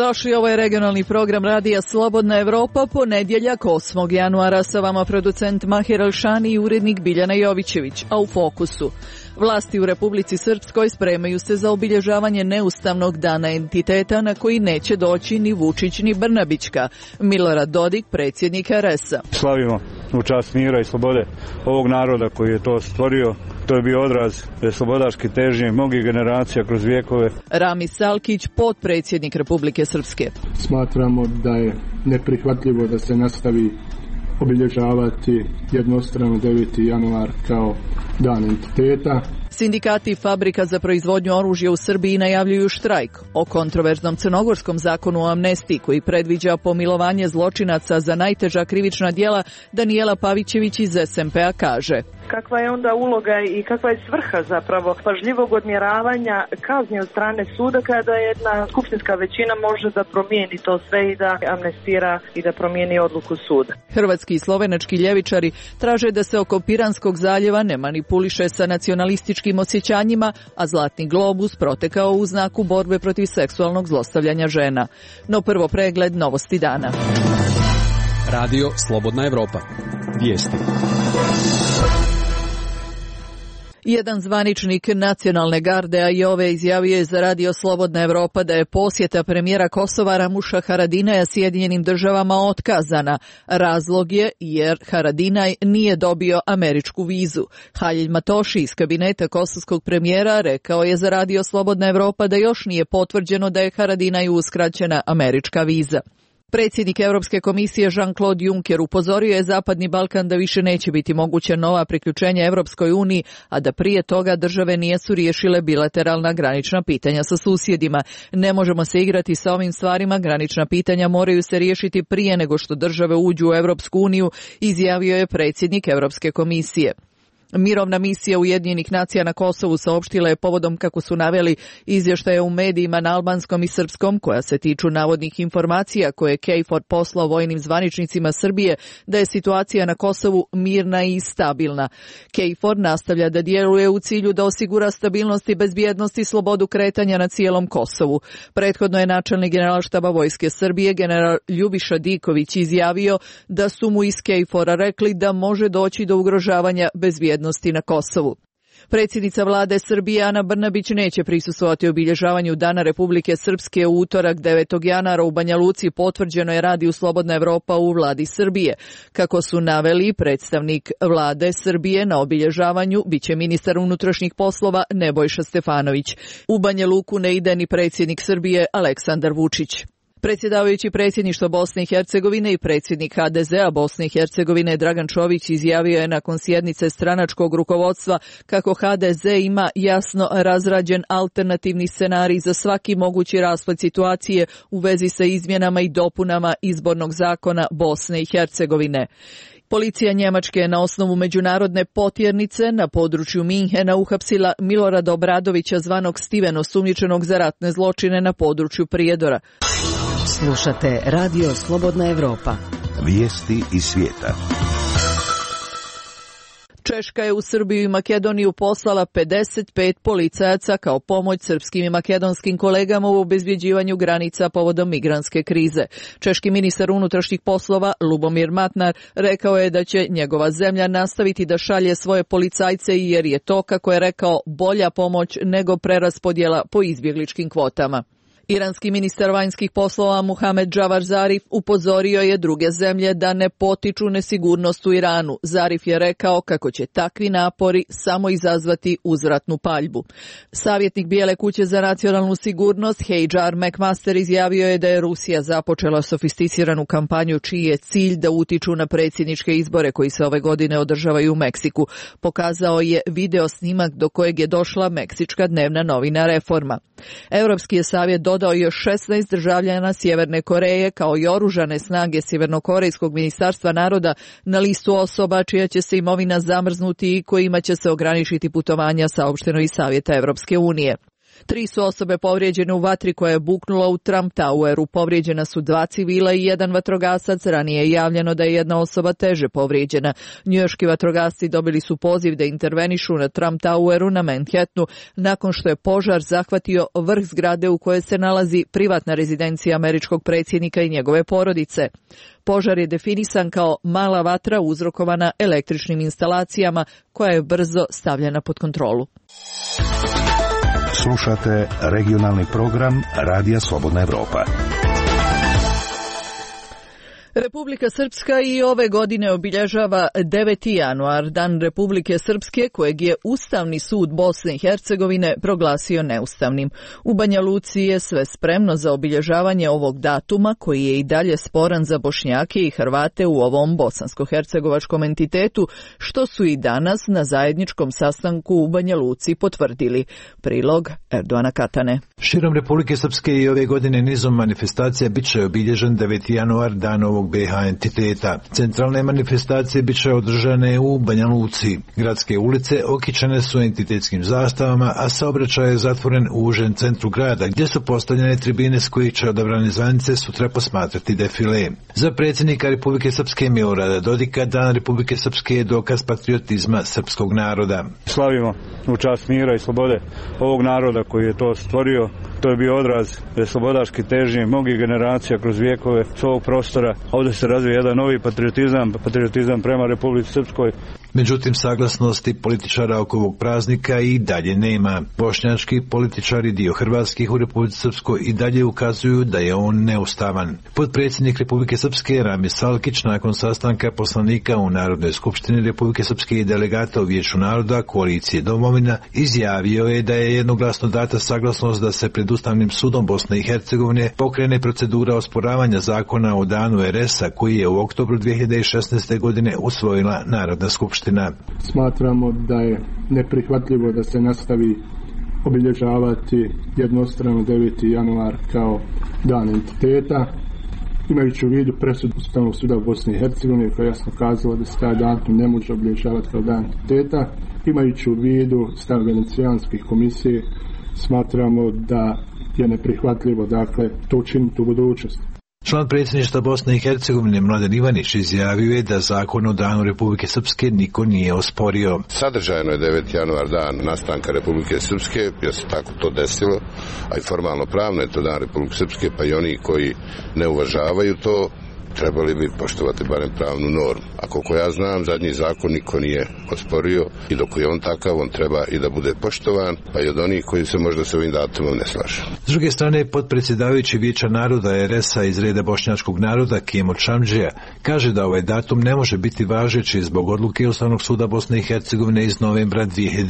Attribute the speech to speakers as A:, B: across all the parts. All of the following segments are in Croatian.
A: Dobrodošli, ovo je regionalni program Radija Slobodna Evropa, ponedjeljak 8. januara, sa vama producent Mahir Alšani i urednik Biljana Jovićević, a u fokusu. Vlasti u Republici Srpskoj spremaju se za obilježavanje neustavnog dana entiteta na koji neće doći ni Vučić ni Brnabićka. Milorad Dodik, predsjednik RS-a.
B: Slavimo u čast mira i slobode ovog naroda koji je to stvorio. To je bio odraz slobodarske težnje mnogih generacija kroz vijekove.
A: Rami Salkić, potpredsjednik Republike Srpske.
C: Smatramo da je neprihvatljivo da se nastavi obilježavati jednostrano 9. januar kao dan entiteta.
A: Sindikati fabrika za proizvodnju oružja u Srbiji najavljuju štrajk o kontroverznom crnogorskom zakonu o amnestiji koji predviđa pomilovanje zločinaca za najteža krivična djela. Danijela Pavićević iz SMP-a kaže:
D: kakva je onda uloga i kakva je svrha zapravo pažljivog odmjeravanja kazni od strane suda kada jedna skupštinska većina može da promijeni to sve i da amnestira i da promijeni odluku suda.
A: Hrvatski i slovenački ljevičari traže da se oko Piranskog zaljeva ne manipuliše sa nacionalističkim osjećanjima, a Zlatni globus protekao u znaku borbe protiv seksualnog zlostavljanja žena. No prvo pregled novosti dana.
E: Radio Slobodna Evropa. Vijesti.
A: Jedan zvaničnik nacionalne garde Ajove izjavio je za Radio Slobodna Evropa da je posjeta premijera Kosova Ramuša Haradinaja Sjedinjenim državama otkazana. Razlog je jer Haradinaj nije dobio američku vizu. Halil Matoši iz kabineta kosovskog premijera rekao je za Radio Slobodna Evropa da još nije potvrđeno da je Haradinaju uskraćena američka viza. Predsjednik Europske komisije Jean-Claude Juncker upozorio je Zapadni Balkan da više neće biti moguće nova priključenja Europskoj uniji, a da prije toga države nisu riješile bilateralna granična pitanja sa susjedima. Ne možemo se igrati sa ovim stvarima, granična pitanja moraju se riješiti prije nego što države uđu u Europsku uniju, izjavio je predsjednik Europske komisije. Mirovna misija Ujedinjenih nacija na Kosovu saopštila je povodom, kako su naveli, izvještaje u medijima na albanskom i srpskom koja se tiču navodnih informacija koje je KFOR poslao vojnim zvaničnicima Srbije da je situacija na Kosovu mirna i stabilna. KFOR nastavlja da djeluje u cilju da osigura stabilnost i bezbjednost i slobodu kretanja na cijelom Kosovu. Prethodno je načelnik generalštaba Vojske Srbije general Ljubiša Diković izjavio da su mu iz KFOR-a rekli da može doći do ugrožavanja bezbjednosti na Kosovu. Predsjednica vlade Srbije Ana Brnabić neće prisustvovati obilježavanju Dana Republike Srpske u utorak 9. januara u Banja Luci, potvrđeno je Radiju Slobodna Evropa u vladi Srbije. Kako su naveli, predstavnik vlade Srbije na obilježavanju biće ministar unutrašnjih poslova Nebojša Stefanović. U Banja Luku ne ide ni predsjednik Srbije Aleksandar Vučić. Predsjedavajući predsjedništva Bosne i Hercegovine i predsjednik HDZ-a Bosne i Hercegovine Dragan Čović izjavio je nakon sjednice stranačkog rukovodstva kako HDZ ima jasno razrađen alternativni scenarij za svaki mogući rasplet situacije u vezi sa izmjenama i dopunama izbornog zakona Bosne i Hercegovine. Policija Njemačke je na osnovu međunarodne potjernice na području Minhena uhapsila Milorada Obradovića zvanog Steven, osumnjičenog za ratne zločine na području Prijedora.
F: Slušate Radio Slobodna Evropa.
G: Vijesti iz svijeta.
A: Češka je u Srbiju i Makedoniju poslala 55 policajaca kao pomoć srpskim i makedonskim kolegama u obezbjeđivanju granica povodom migrantske krize. Češki ministar unutrašnjih poslova Lubomir Matnar rekao je da će njegova zemlja nastaviti da šalje svoje policajce jer je to, kako je rekao, bolja pomoć nego preraspodjela po izbjegličkim kvotama. Iranski ministar vanjskih poslova Muhamed Džavar Zarif upozorio je druge zemlje da ne potiču nesigurnost u Iranu. Zarif je rekao kako će takvi napori samo izazvati uzvratnu paljbu. Savjetnik Bijele kuće za nacionalnu sigurnost Hajar McMaster izjavio je da je Rusija započela sofisticiranu kampanju čiji je cilj da utiču na predsjedničke izbore koji se ove godine održavaju u Meksiku. Pokazao je video snimak do kojeg je došla meksička dnevna novina Reforma. Europski je savjet dodao još 16 državljana Sjeverne Koreje kao i oružane snage Sjevernokorejskog ministarstva naroda na listu osoba čija će se imovina zamrznuti i kojima će se ograničiti putovanja, saopšteno iz Savjeta Europske unije. 3 su osobe povrijeđene u vatri koja je buknula u Trump Toweru. Povrijeđena su 2 civila i 1 vatrogasac. Ranije je javljeno da je 1 osoba teže povrijeđena. Njujorški vatrogasci dobili su poziv da intervenišu na Trump Toweru na Manhattanu nakon što je požar zahvatio vrh zgrade u kojoj se nalazi privatna rezidencija američkog predsjednika i njegove porodice. Požar je definisan kao mala vatra uzrokovana električnim instalacijama koja je brzo stavljena pod kontrolu.
G: Slušate regionalni program Radija Slobodna Evropa.
A: Republika Srpska i ove godine obilježava 9. januar, Dan Republike Srpske, kojeg je Ustavni sud Bosne i Hercegovine proglasio neustavnim. U Banja Luci je sve spremno za obilježavanje ovog datuma, koji je i dalje sporan za Bošnjake i Hrvate u ovom bosansko-hercegovačkom entitetu, što su i danas na zajedničkom sastanku u Banja Luci potvrdili. Prilog Erdoana Katane.
H: Širom Republike Srpske i ove godine nizom manifestacija bit će obilježen 9. januar, dan ovog BiH entiteta. Centralne manifestacije bit će održane u Banja Luci. Gradske ulice okićene su entitetskim zastavama, a saobraćaj je zatvoren u užem centru grada, gdje su postavljene tribine s kojih će odabrane zvanice sutra posmatrati defile. Za predsjednika Republike Srpske Milorada Dodika, Dan Republike Srpske je dokaz patriotizma srpskog naroda.
B: Slavimo u čast mira i slobode ovog naroda koji je to stvorio. To je bio odraz slobodaške težnje mnogih generacija kroz vijekove s ovog prostora. Ovdje se razvija jedan novi patriotizam prema Republici Srpskoj.
H: Međutim, saglasnosti političara oko ovog praznika i dalje nema. Bošnjački političari, dio hrvatskih u Republici Srpskoj, i dalje ukazuju da je on neustavan. Potpredsjednik Republike Srpske Rami Salkić nakon sastanka poslanika u Narodnoj skupštini Republike Srpske i delegata u Vijeću naroda koalicije Domovina izjavio je da je jednoglasno data saglasnost da se pred Ustavnim sudom Bosne i Hercegovine pokrene procedura osporavanja zakona o danu RS-a koji je u oktobru 2016. godine usvojila Narodna skupština.
C: Smatramo da je neprihvatljivo da se nastavi obilježavati jednostrano 9. januar kao dan entiteta, imajući u vidu presudu Ustavnog suda Bosne i Hercegovine koja je jasno kazala da se taj datum ne može obilježavati kao dan entiteta, imajući u vidu stav Venecijanske komisije, smatramo da je neprihvatljivo to učiniti u budućnosti.
H: Član predsjedništva Bosne i Hercegovine Mladen Ivanić izjavio je da zakon o danu Republike Srpske niko nije osporio.
I: Sadržajno je 9. januar dan nastanka Republike Srpske, jer se tako to desilo, a i formalno pravno je to dan Republike Srpske, pa i oni koji ne uvažavaju to trebali bi poštovati barem pravnu normu. A koliko ja znam, zadnji zakon niko nije osporio i dok je on takav, on treba i da bude poštovan, pa i od onih koji se možda s ovim datumom ne slažu.
H: S druge strane, potpredsjedavajući Vijeća naroda RS-a iz reda bošnjačkog naroda Kemo Čamdžija kaže da ovaj datum ne može biti važeći zbog odluke Ustavnog suda Bosne i Hercegovine iz novembra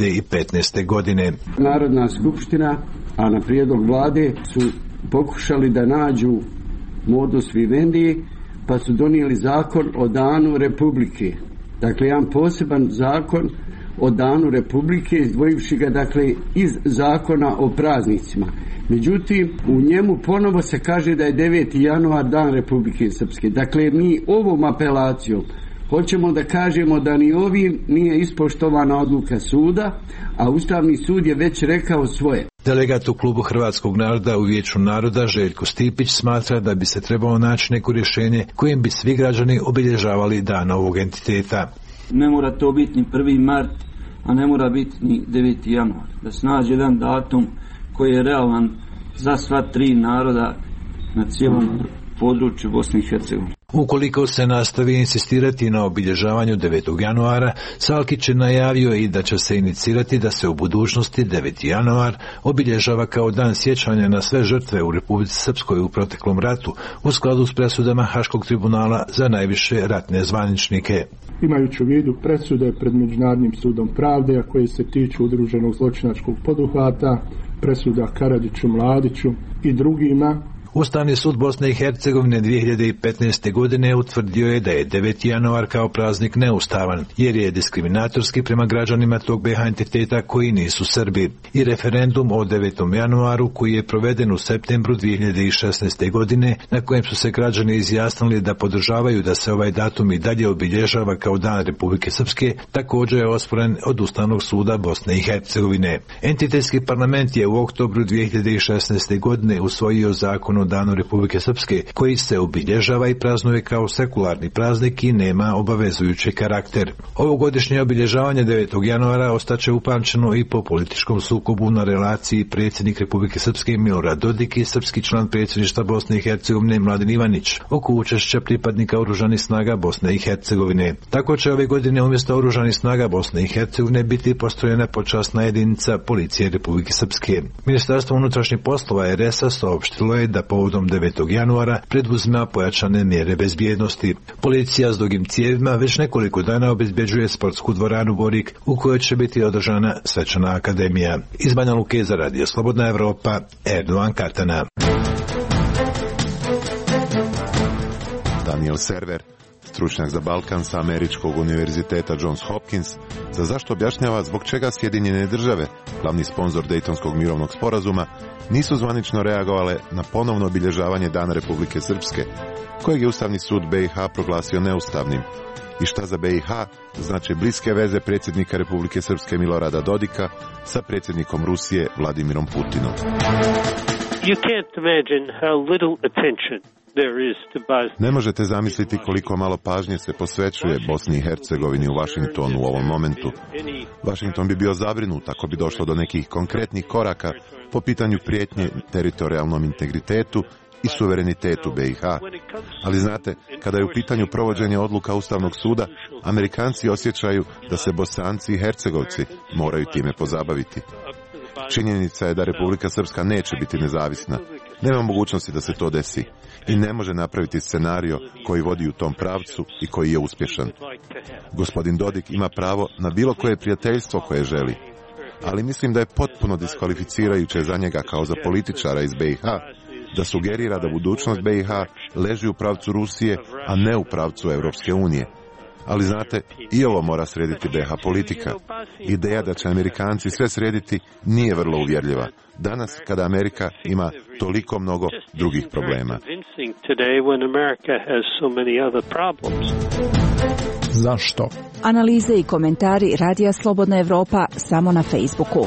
H: 2015. godine.
J: Narodna skupština, a na prijedlog vlade, su pokušali da nađu modus vivendi, pa su donijeli zakon o danu Republike. Dakle, jedan poseban zakon o danu Republike, izdvojivši ga iz zakona o praznicima. Međutim, u njemu ponovo se kaže da je 9. januar dan Republike Srpske. Dakle, mi ovom apelacijom hoćemo da kažemo da ni ovim nije ispoštovana odluka suda, a Ustavni sud je već rekao svoje.
H: Delegat u klubu Hrvatskog naroda u Vijeću naroda Željko Stipić smatra da bi se trebalo naći neko rješenje kojim bi svi građani obilježavali dan ovog entiteta.
K: Ne mora to biti ni 1. mart, a ne mora biti ni 9. januar. Da se nađe jedan datum koji je realan za sva 3 naroda na cijelom području Bosne i Hercegovine.
H: Ukoliko se nastavi insistirati na obilježavanju 9. januara, Salkić je najavio i da će se inicirati da se u budućnosti 9. januar obilježava kao dan sjećanja na sve žrtve u Republici Srpskoj u proteklom ratu u skladu s presudama Haškog tribunala za najviše ratne zvaničnike.
C: Imajući u vidu presude pred Međunarodnim sudom pravde, a koje se tiču udruženog zločinačkog poduhvata, presuda Karadžiću, Mladiću i drugima,
H: Ustavni sud Bosne i Hercegovine 2015. godine utvrdio je da je 9. januar kao praznik neustavan, jer je diskriminatorski prema građanima tog BiH entiteta koji nisu Srbi. I referendum o 9. januaru koji je proveden u septembru 2016. godine, na kojem su se građani izjasnili da podržavaju da se ovaj datum i dalje obilježava kao Dan Republike Srpske, također je osporen od Ustavnog suda Bosne i Hercegovine. Entitetski parlament je u oktobru 2016. godine usvojio zakon o Danu Republike Srpske, koji se obilježava i praznuje kao sekularni praznik i nema obavezujući karakter. Ovogodišnje obilježavanje 9. januara ostaće upamćeno i po političkom sukobu na relaciji predsjednik Republike Srpske Milorad Dodik i srpski član predsjedništva Bosne i Hercegovine Mladen Ivanić oko učešća pripadnika oružanih snaga Bosne i Hercegovine. Tako će ove godine umjesto oružanih snaga Bosne i Hercegovine biti postrojena počasna jedinica policije Republike Srpske. Ministarstvo unutrašnjih poslova RS-a saopštilo je da povodom 9. januara preduzima pojačane mjere bezbjednosti. Policija s dugim cijevima već nekoliko dana obezbjeđuje sportsku dvoranu Borik u kojoj će biti održana svečana akademija. Iz Banja Luke za Radio Slobodna Evropa, Erdogan Katana.
L: Daniel Server, stručnjak za Balkan sa Američkog univerziteta Johns Hopkins, za zašto objašnjava zbog čega Sjedinjene države, glavni sponzor Dejtonskog mirovnog sporazuma, nisu zvanično reagovale na ponovno obilježavanje Dana Republike Srpske, kojeg je Ustavni sud BiH proglasio neustavnim, i šta za BiH znači bliske veze predsjednika Republike Srpske Milorada Dodika sa predsjednikom Rusije Vladimirom Putinom.
M: You can't imagine how little attention
L: ne možete zamisliti koliko malo pažnje se posvećuje Bosni i Hercegovini u Vašingtonu u ovom momentu. Washington bi bio zabrinut ako bi došlo do nekih konkretnih koraka po pitanju prijetnje teritorijalnom integritetu i suverenitetu BiH. Ali znate, kada je u pitanju provođenje odluka Ustavnog suda, Amerikanci osjećaju da se Bosanci i Hercegovci moraju time pozabaviti. Činjenica je da Republika Srpska neće biti nezavisna. Nema mogućnosti da se to desi i ne može napraviti scenario koji vodi u tom pravcu i koji je uspješan. Gospodin Dodik ima pravo na bilo koje prijateljstvo koje želi, ali mislim da je potpuno diskvalificirajuće za njega kao za političara iz BiH da sugerira da budućnost BiH leži u pravcu Rusije, a ne u pravcu Europske unije. Ali znate, i ovo mora srediti BiH politika. Ideja da će Amerikanci sve srediti nije vrlo uvjerljiva. Danas, kada Amerika ima toliko mnogo drugih problema.
N: Zašto?
O: Analize i komentari Radija Slobodna Evropa samo na Facebooku.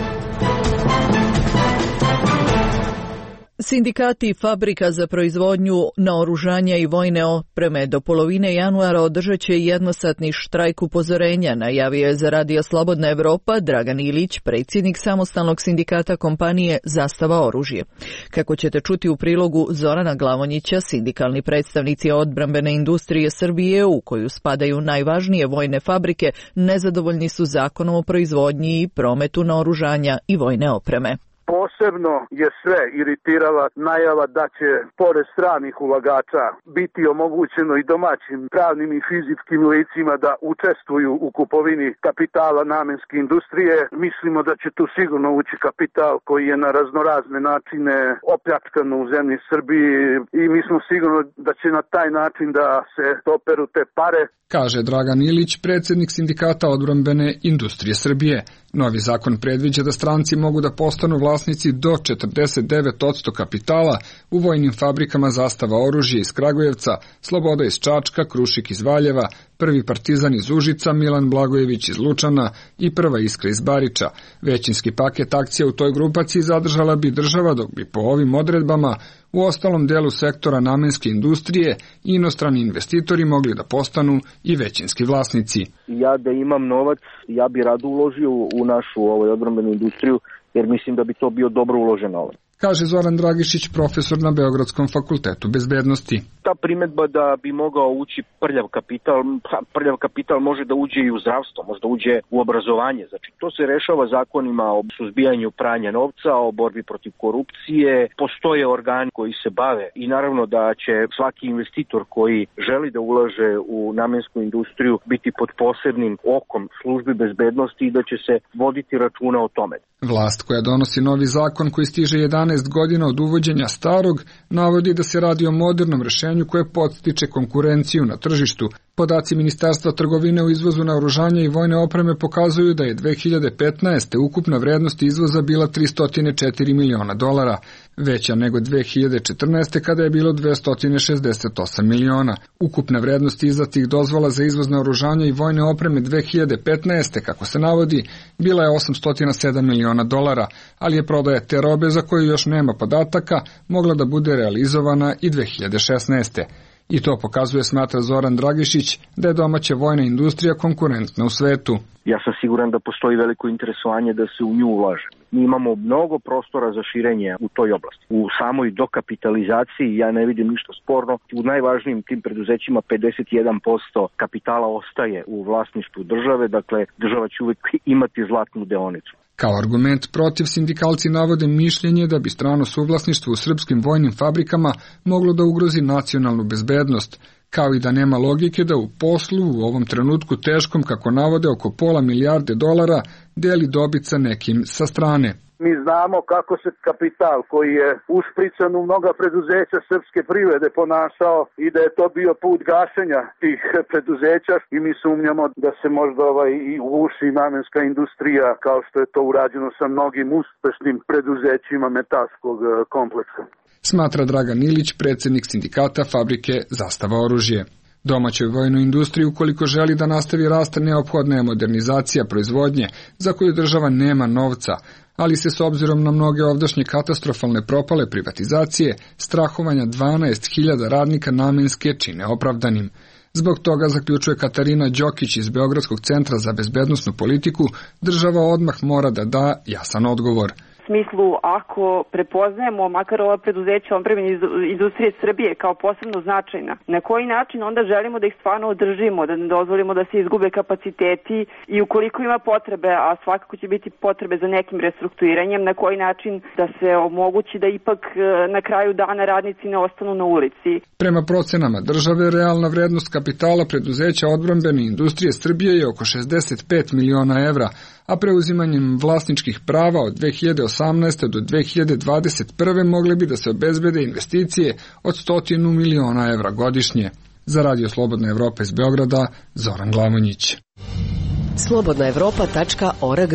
A: Sindikati fabrika za proizvodnju naoružanja i vojne opreme do polovine januara održat će jednosatni štrajk upozorenja, najavio je za Radio Slobodna Evropa Dragan Ilić, predsjednik samostalnog sindikata kompanije Zastava oružje. Kako ćete čuti u prilogu Zorana Glavonjića, sindikalni predstavnici odbrambene industrije Srbije, u koju spadaju najvažnije vojne fabrike, nezadovoljni su zakonom o proizvodnji i prometu naoružanja i vojne opreme.
P: Posebno je sve iritirala najava da će, pored stranih ulagača, biti omogućeno i domaćim pravnim i fizičkim licima da učestvuju u kupovini kapitala namenske industrije. Mislimo da će tu sigurno ući kapital koji je na raznorazne načine opljačkan u zemlji Srbiji i mi smo sigurno da će na taj način da se operu te pare.
N: Kaže Dragan Ilić, predsjednik sindikata odbrambene industrije Srbije. Novi zakon predviđa da stranci mogu da postanu vlasnici do 49% kapitala u vojnim fabrikama Zastava oružje iz Kragujevca, Sloboda iz Čačka, Krušik iz Valjeva, Prvi Partizan iz Užica, Milan Blagojević iz Lučana i Prva Iskra iz Bariča. Većinski paket akcija u toj grupaciji zadržala bi država, dok bi po ovim odredbama u ostalom delu sektora namenske industrije i inostrani investitori mogli da postanu i većinski vlasnici.
Q: Ja da imam novac, ja bi rado uložio u našu odbrambenu industriju, jer mislim da bi to bio dobro uložen novac.
N: Kaže Zoran Dragišić, profesor na Beogradskom fakultetu bezbednosti.
Q: Ta primjedba da bi mogao ući prljav kapital može da uđe i u zdravstvo, može da uđe u obrazovanje. Znači, to se rešava zakonima o suzbijanju pranja novca, o borbi protiv korupcije. Postoje organi koji se bave i naravno da će svaki investitor koji želi da ulaže u namensku industriju biti pod posebnim okom službi bezbednosti i da će se voditi računa o tome.
N: Vlast koja donosi novi zakon koji stiže 11 12 godina od uvođenja starog, navodi da se radi o modernom rešenju koje podstiče konkurenciju na tržištu. Podaci Ministarstva trgovine u izvozu naoružanja i vojne opreme pokazuju da je 2015. ukupna vrednost izvoza bila $304 miliona, veća nego 2014. kada je bilo $268 miliona. Ukupna vrednost izdatih dozvola za izvoz naoružanja i vojne opreme 2015. kako se navodi, bila je $807 miliona, ali je prodaja te robe za koju još nema podataka mogla da bude realizovana i 2016. I to pokazuje, smatra Zoran Dragišić, da je domaća vojna industrija konkurentna u svetu.
Q: Ja sam siguran da postoji veliko interesovanje da se u nju ulaže. Mi imamo mnogo prostora za širenje u toj oblasti. U samoj dokapitalizaciji ja ne vidim ništa sporno. U najvažnijim tim preduzećima 51% kapitala ostaje u vlasništvu države, dakle država će uvijek imati zlatnu deonicu.
N: Kao argument protiv sindikalci navode mišljenje da bi strano suvlasništvo u srpskim vojnim fabrikama moglo da ugrozi nacionalnu bezbednost, kao i da nema logike da u poslu u ovom trenutku teškom, kako navode, oko $500 milijarde deli dobit sa nekim sa strane.
P: Mi znamo kako se kapital koji je ušprican u mnoga preduzeća srpske privrede ponašao i da je to bio put gašenja tih preduzeća i mi sumnjamo da se možda i uguši namenska industrija kao što je to urađeno sa mnogim uspešnim preduzećima metalskog kompleksa.
N: Smatra Dragan Ilić, predsjednik sindikata fabrike Zastava oružje. Domaćoj vojnoj industriji, ukoliko želi da nastavi rast, neophodna je modernizacija proizvodnje, za koju država nema novca, ali se s obzirom na mnoge ovdašnje katastrofalne propale privatizacije, strahovanja 12.000 radnika namenske čine opravdanim. Zbog toga, zaključuje Katarina Đokić iz Beogradskog centra za bezbednosnu politiku, država odmah mora da da jasan odgovor.
R: U smislu, ako prepoznajemo makar ova preduzeća odbrambene industrije Srbije kao posebno značajna, na koji način onda želimo da ih stvarno održimo, da ne dozvolimo da se izgube kapaciteti i ukoliko ima potrebe, a svakako će biti potrebe za nekim restrukturiranjem, na koji način da se omogući da ipak na kraju dana radnici ne ostanu na ulici.
N: Prema procenama države, realna vrednost kapitala preduzeća odbrambene industrije Srbije je oko 65 miliona evra, a preuzimanjem vlasničkih prava od 2018. do 2021. mogle bi da se obezbede investicije od 100 miliona evra godišnje. Za Radio Slobodna Evropa iz Beograda, Zoran Glamonjić.
F: slobodnaevropa.org.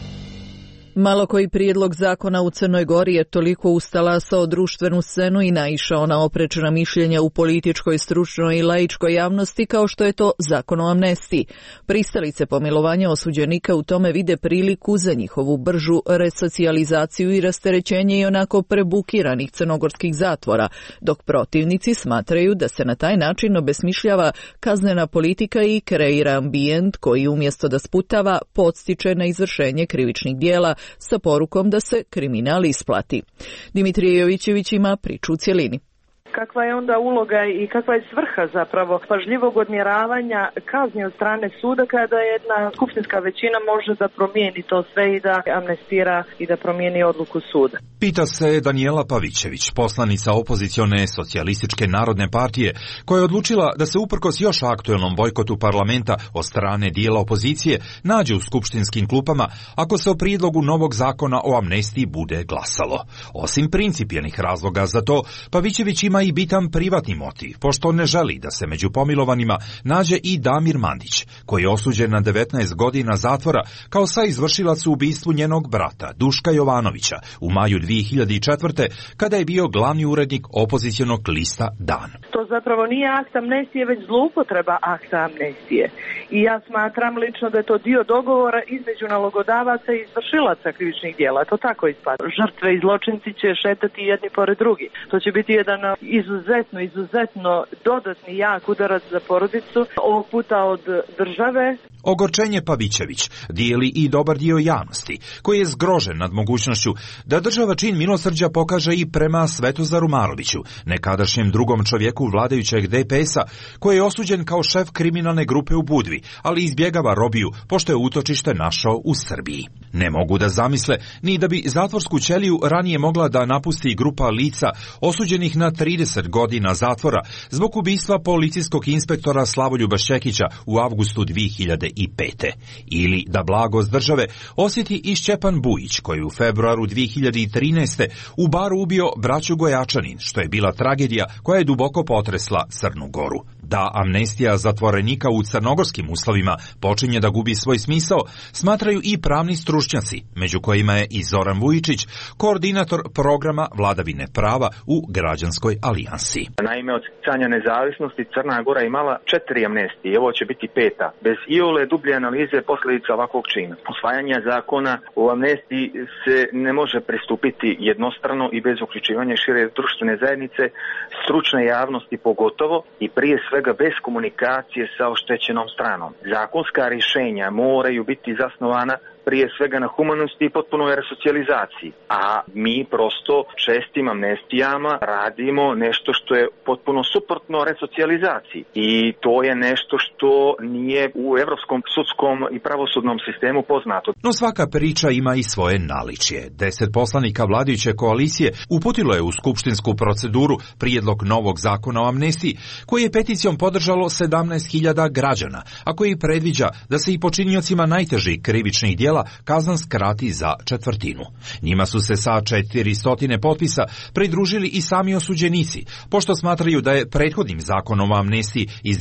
A: Malo koji prijedlog zakona u Crnoj Gori je toliko ustalasao društvenu scenu i naišao na oprečna mišljenja u političkoj, stručnoj i laičkoj javnosti kao što je to zakon o amnestiji. Pristalice pomilovanja osuđenika u tome vide priliku za njihovu bržu resocijalizaciju i rasterećenje i onako prebukiranih crnogorskih zatvora, dok protivnici smatraju da se na taj način obesmišljava kaznena politika i kreira ambijent koji umjesto da sputava, podstiče na izvršenje krivičnih dijela sa porukom da se kriminal isplati. Dimitrije Jovićević ima priču u cjelini.
D: Kakva je onda uloga i kakva je svrha zapravo pažljivog odmjeravanja kazni od strane suda kada jedna skupštinska većina može da promijeni to sve i da amnestira i da promijeni odluku suda?
S: Pita se Danijela Pavićević, poslanica opozicione socijalističke narodne partije, koja je odlučila da se uprkos još aktuelnom bojkotu parlamenta od strane dijela opozicije nađe u skupštinskim klupama ako se o prijedlogu novog zakona o amnestiji bude glasalo. Osim principijelnih razloga za to, Pavićević ima i bitan privatni motiv, pošto ne želi da se među pomilovanima nađe i Damir Mandić, koji je osuđen na 19 godina zatvora kao saizvršilac u ubistvu njenog brata, Duška Jovanovića, u maju 2004. kada je bio glavni urednik opozicionog lista Dan.
D: To zapravo nije akt amnestije, već zloupotreba akta amnestije. I ja smatram lično da je to dio dogovora između nalogodavaca i izvršilaca krivičnih dijela. To tako ispada. Žrtve i zločinci će šetati jedni pored drugi. To će biti jedan izuzetno dodatni jak udarac za porodicu, ovog puta od države.
S: Ogorčenje Pavićević dijeli i dobar dio javnosti, koji je zgrožen nad mogućnošću da država čin milosrđa pokaže i prema Svetozaru Maroviću, nekadašnjem drugom čovjeku vladajućeg DPS-a, koji je osuđen kao šef kriminalne grupe u Budvi, ali izbjegava robiju, pošto je utočište našao u Srbiji. Ne mogu da zamisle ni da bi zatvorsku ćeliju ranije mogla da napusti grupa lica osuđenih na 30 30 godina zatvora zbog ubistva policijskog inspektora Slavoljuba Šćekića u avgustu 2005. Ili da blagost države osjeti i Šćepan Bujić, koji u februaru 2013. u baru ubio braću Gojačanin, što je bila tragedija koja je duboko potresla Crnu Goru. Da amnestija zatvorenika u crnogorskim uslovima počinje da gubi svoj smisao, smatraju i pravni stručnjaci, među kojima je i Zoran Vujičić, koordinator programa vladavine prava u Građanskoj alijansi.
Q: Naime, od stjecanja nezavisnosti Crna Gora imala 4 amnestije, ovo će biti 5. Bez iole dublje analize posljedica ovakvog čina. Usvajanje zakona o amnestiji se ne može pristupiti jednostrano i bez uključivanja šire društvene zajednice, stručne javnosti pogotovo i prije svega bez komunikacije sa oštećenom stranom. Zakonska rješenja moraju biti zasnovana prije svega na humanosti i potpunoj resocijalizaciji. A mi prosto čestim amnestijama radimo nešto što je potpuno suprotno resocijalizaciji. I to je nešto što nije u evropskom sudskom i pravosudnom sistemu poznato.
S: No svaka priča ima i svoje naličje. 10 poslanika vladajuće koalicije uputilo je u skupštinsku proceduru prijedlog novog zakona o amnestiji, koji je peticijom podržalo 17.000 građana, a koji predviđa da se i počiniocima najtežih krivičnih djela kazna skrati za četvrtinu. Njima su se sa 400 potpisa pridružili i sami osuđenici, pošto smatraju da je prethodnim zakonom o amnestiji iz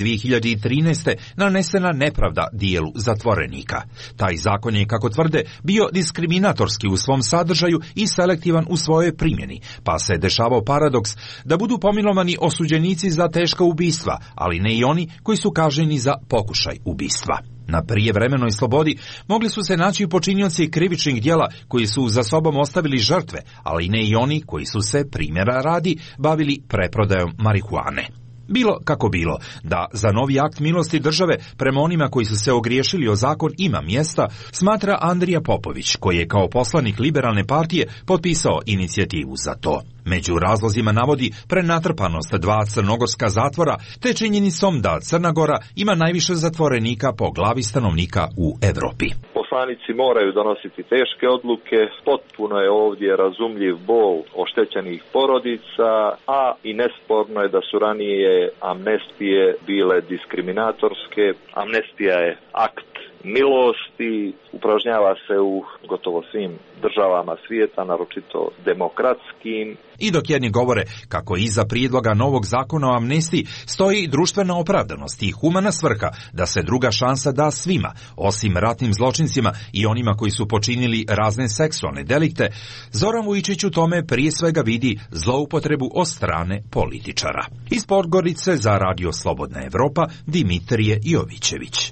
S: 2013. nanesena nepravda dijelu zatvorenika. Taj zakon je, kako tvrde, bio diskriminatorski u svom sadržaju i selektivan u svojoj primjeni, pa se dešavao paradoks da budu pomilovani osuđenici za teška ubistva, ali ne i oni koji su kažnjeni za pokušaj ubistva. Na prijevremenoj slobodi mogli su se naći počinioci krivičnih djela koji su za sobom ostavili žrtve, ali ne i oni koji su se, primjera radi, bavili preprodajom marihuane. Bilo kako bilo, da za novi akt milosti države prema onima koji su se ogriješili o zakon ima mjesta, smatra Andrija Popović, koji je kao poslanik Liberalne partije potpisao inicijativu za to. Među razlozima navodi prenatrpanost 2 crnogorska zatvora, te činjenicom da Crna Gora ima najviše zatvorenika po glavi stanovnika u Evropi.
T: Poslanici moraju donositi teške odluke, potpuno je ovdje razumljiv bol oštećenih porodica, a i nesporno je da su ranije amnestije bile diskriminatorske. Amnestija je akt milosti, upražnjava se u gotovo svim državama svijeta, naročito demokratskim.
S: I dok jedni govore kako iza prijedloga novog zakona o amnestiji stoji društvena opravdanost i humana svrha da se druga šansa da svima, osim ratnim zločincima i onima koji su počinili razne seksualne delikte, Zoran Vujičić u tome prije svega vidi zloupotrebu od strane političara. Iz Podgorice za Radio Slobodna Evropa, Dimitrije Jovićević.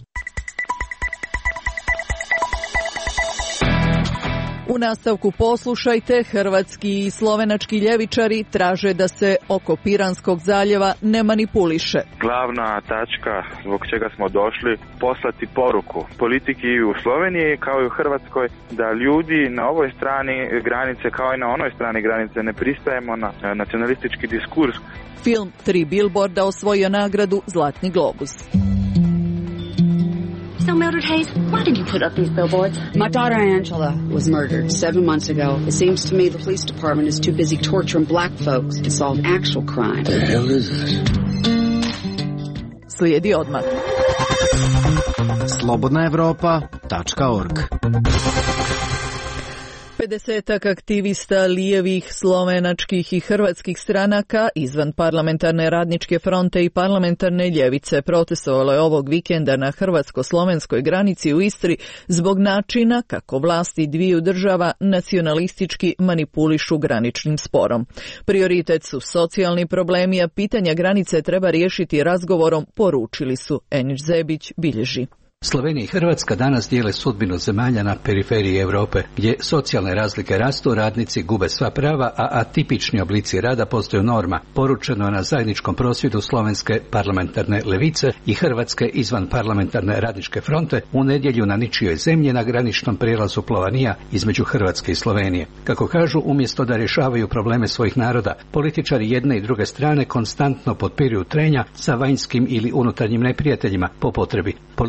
A: U nastavku poslušajte, hrvatski i slovenački ljevičari traže da se oko Piranskog zaljeva ne manipuliše.
U: Glavna tačka zbog čega smo došli, poslati poruku politiki i u Sloveniji kao i u Hrvatskoj da ljudi na ovoj strani granice kao i na onoj strani granice ne pristajemo na nacionalistički diskurs.
A: Film 3 Billboarda osvojio nagradu Zlatni globus.
V: So, Mildred Hayes, why did you put up these billboards?
W: My daughter Angela was murdered 7 months ago. It seems to me the police department is too busy torturing black folks to solve actual crime.
V: The hell is this?
A: Slijedi odmah.
F: slobodnaevropa.org
A: 50 aktivista lijevih, slovenačkih i hrvatskih stranaka izvan parlamentarne radničke fronte i parlamentarne ljevice protestovalo je ovog vikenda na hrvatsko-slovenskoj granici u Istri zbog načina kako vlasti dviju država nacionalistički manipulišu graničnim sporom. Prioritet su socijalni problemi, a pitanja granice treba riješiti razgovorom, poručili su. Enić Zebić bilježi.
X: Slovenija i Hrvatska danas dijele sudbinu zemalja na periferiji Europe, gdje socijalne razlike rastu, radnici gube sva prava, a atipični oblici rada postaju norma. Poručeno je na zajedničkom prosvjedu slovenske parlamentarne levice i hrvatske izvan parlamentarne radničke fronte u nedjelju na ničijoj zemlji na graničnom prijelazu Plovanija između Hrvatske i Slovenije. Kako kažu, umjesto da rješavaju probleme svojih naroda, političari jedne i druge strane konstantno potpiruju trenja sa vanjskim ili unutarnjim neprijateljima po potrebi. Politički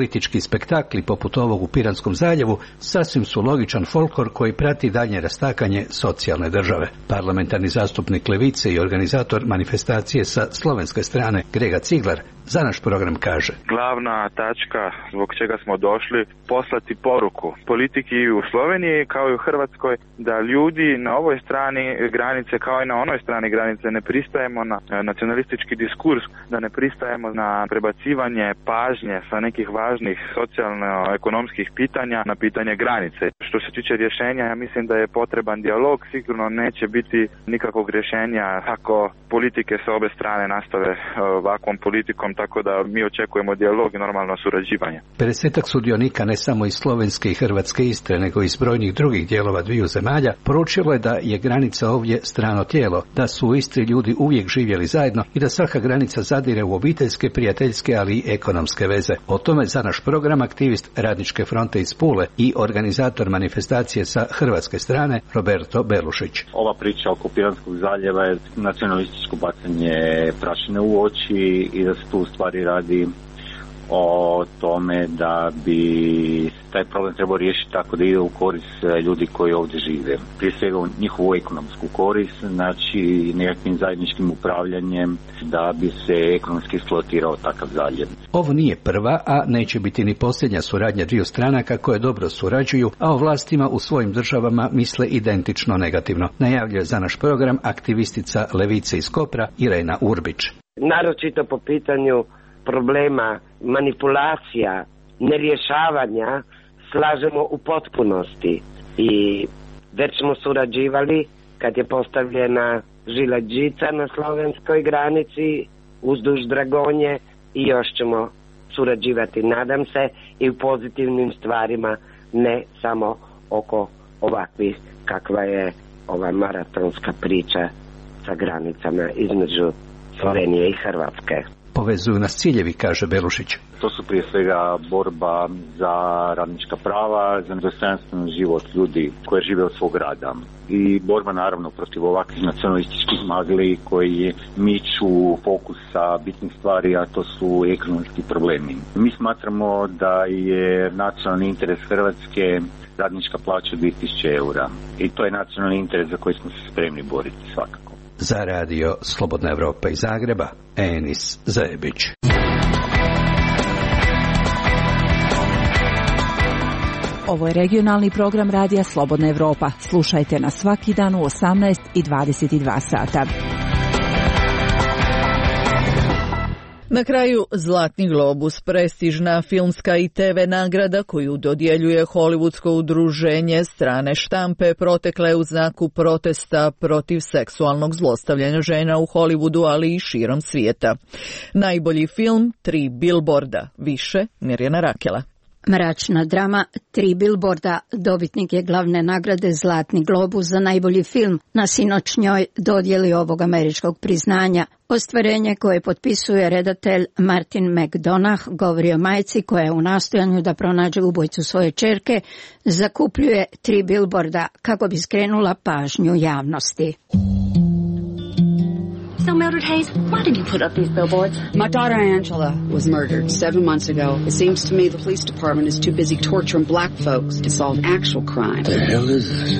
X: spektakli poput ovog u Piranskom zaljevu sasvim su logičan folklor koji prati dalje rastakanje socijalne države. Parlamentarni zastupnik Levice i organizator manifestacije sa slovenske strane Grega Ciglar za naš program kaže:
U: Glavna tačka zbog čega smo došli poslati poruku politiki i u Sloveniji kao i u Hrvatskoj da ljudi na ovoj strani granice kao i na onoj strani granice ne pristajemo na nacionalistički diskurs, da ne pristajemo na prebacivanje pažnje sa nekih važnih socijalno-ekonomskih pitanja na pitanje granice. Što se tiče rješenja, ja mislim da je potreban dijalog, sigurno neće biti nikakvog rješenja ako politike sa obe strane nastave ovakvom politikom, tako da mi očekujemo dijalog i normalno surađivanje.
X: 50 sudionika ne samo iz Slovenske i Hrvatske Istre, nego i iz brojnih drugih dijelova dviju zemalja, poručilo je da je granica ovdje strano tijelo, da su u Istri ljudi uvijek živjeli zajedno i da svaka granica zadire u obiteljske, prijateljske, ali i ekonomske veze. O tome za naš program aktivist Radničke fronte iz Pule i organizator manifestacije sa hrvatske strane Roberto Belušić.
B: Ova priča oko Piranskog zaljeva je nacionalističko bacanje prašine u oči i da se tu u stvari radi o tome da bi taj problem trebao riješiti tako da ide u korist ljudi koji ovdje žive. Prije svega u njihovu ekonomsku korist, znači nekakvim zajedničkim upravljanjem da bi se ekonomski eksploatirao takav zaljev.
X: Ovo nije prva, a neće biti ni posljednja suradnja dviju stranaka koje dobro surađuju, a o vlastima u svojim državama misle identično negativno. Najavljuje za naš program aktivistica Levice iz Kopra Irena Urbić.
E: Naročito po pitanju problema manipulacija, nerješavanja slažemo u potpunosti i već smo surađivali kad je postavljena žila žica na slovenskoj granici uzduž Dragonje i još ćemo surađivati, nadam se, i u pozitivnim stvarima, ne samo oko ovakvih kakva je ova maratonska priča sa granicama između Slovenije i Hrvatske.
X: Povezuju nas ciljevi, kaže Belušić.
B: To su prije svega borba za radnička prava, za dostojanstven život ljudi koji žive od svog rada. I borba naravno protiv ovakvih nacionalističkih magli koji miču fokusa bitnih stvari, a to su ekonomski problemi. Mi smatramo da je nacionalni interes Hrvatske radnička plaća 2000 eura. I to je nacionalni interes za koji smo se spremni boriti svakako.
X: Za radio Slobodna Evropa iz Zagreba, Enis Zajebić.
O: Ovo je regionalni program radija Slobodna Evropa. Slušajte nas svaki dan u 18 i 22 sata.
A: Na kraju Zlatni globus, prestižna filmska i TV nagrada koju dodjeljuje Hollywoodsko udruženje strane štampe, protekle u znaku protesta protiv seksualnog zlostavljanja žena u Hollywoodu, ali i širom svijeta. Najbolji film 3 bilborda, više Mirjana Rakela.
G: Mračna drama 3 bilborda dobitnik je glavne nagrade Zlatni globus za najbolji film na sinoćnjoj dodjeli ovog američkog priznanja. Ostvarenje koje potpisuje redatelj Martin McDonagh govori o majci koja je u nastojanju da pronađe ubojicu svoje ćerke zakupljuje 3 bilborda kako bi skrenula pažnju javnosti.
V: So, Mildred Hayes, why did you put up these billboards?
W: My daughter Angela was murdered 7 months ago. It seems to me the police department is too busy torturing black folks to solve actual crime.
V: The hell is this?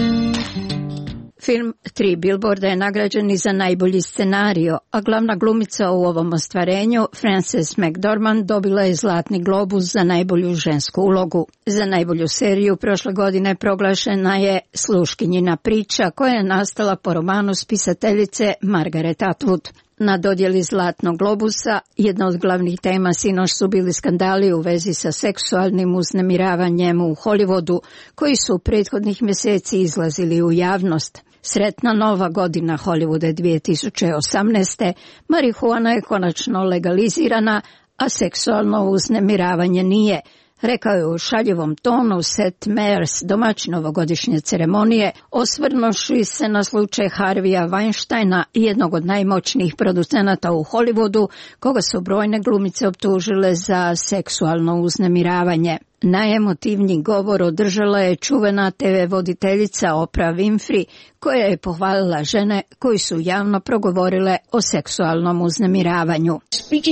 G: Film 3 bilborda je nagrađen i za najbolji scenario, a glavna glumica u ovom ostvarenju, Frances McDormand, dobila je Zlatni globus za najbolju žensku ulogu. Za najbolju seriju prošle godine proglašena je Sluškinjina priča, koja je nastala po romanu spisateljice Margaret Atwood. Na dodjeli Zlatnog globusa jedna od glavnih tema sinoć su bili skandali u vezi sa seksualnim uznemiravanjem u Hollywoodu, koji su u prethodnih mjeseci izlazili u javnost. Sretna nova godina Hollywooda 2018. Marihuana je konačno legalizirana, a seksualno uznemiravanje nije, rekao je u šaljivom tonu Seth Meyers, domaćin ovogodišnje ceremonije, osvrnuši se na slučaj Harvija Weinsteina, jednog od najmoćnijih producenata u Hollywoodu, koga su brojne glumice optužile za seksualno uznemiravanje. Najemotivniji govor održala je čuvena TV voditeljica Oprah Winfrey, koja je pohvalila žene koji su javno progovorile o seksualnom uznemiravanju.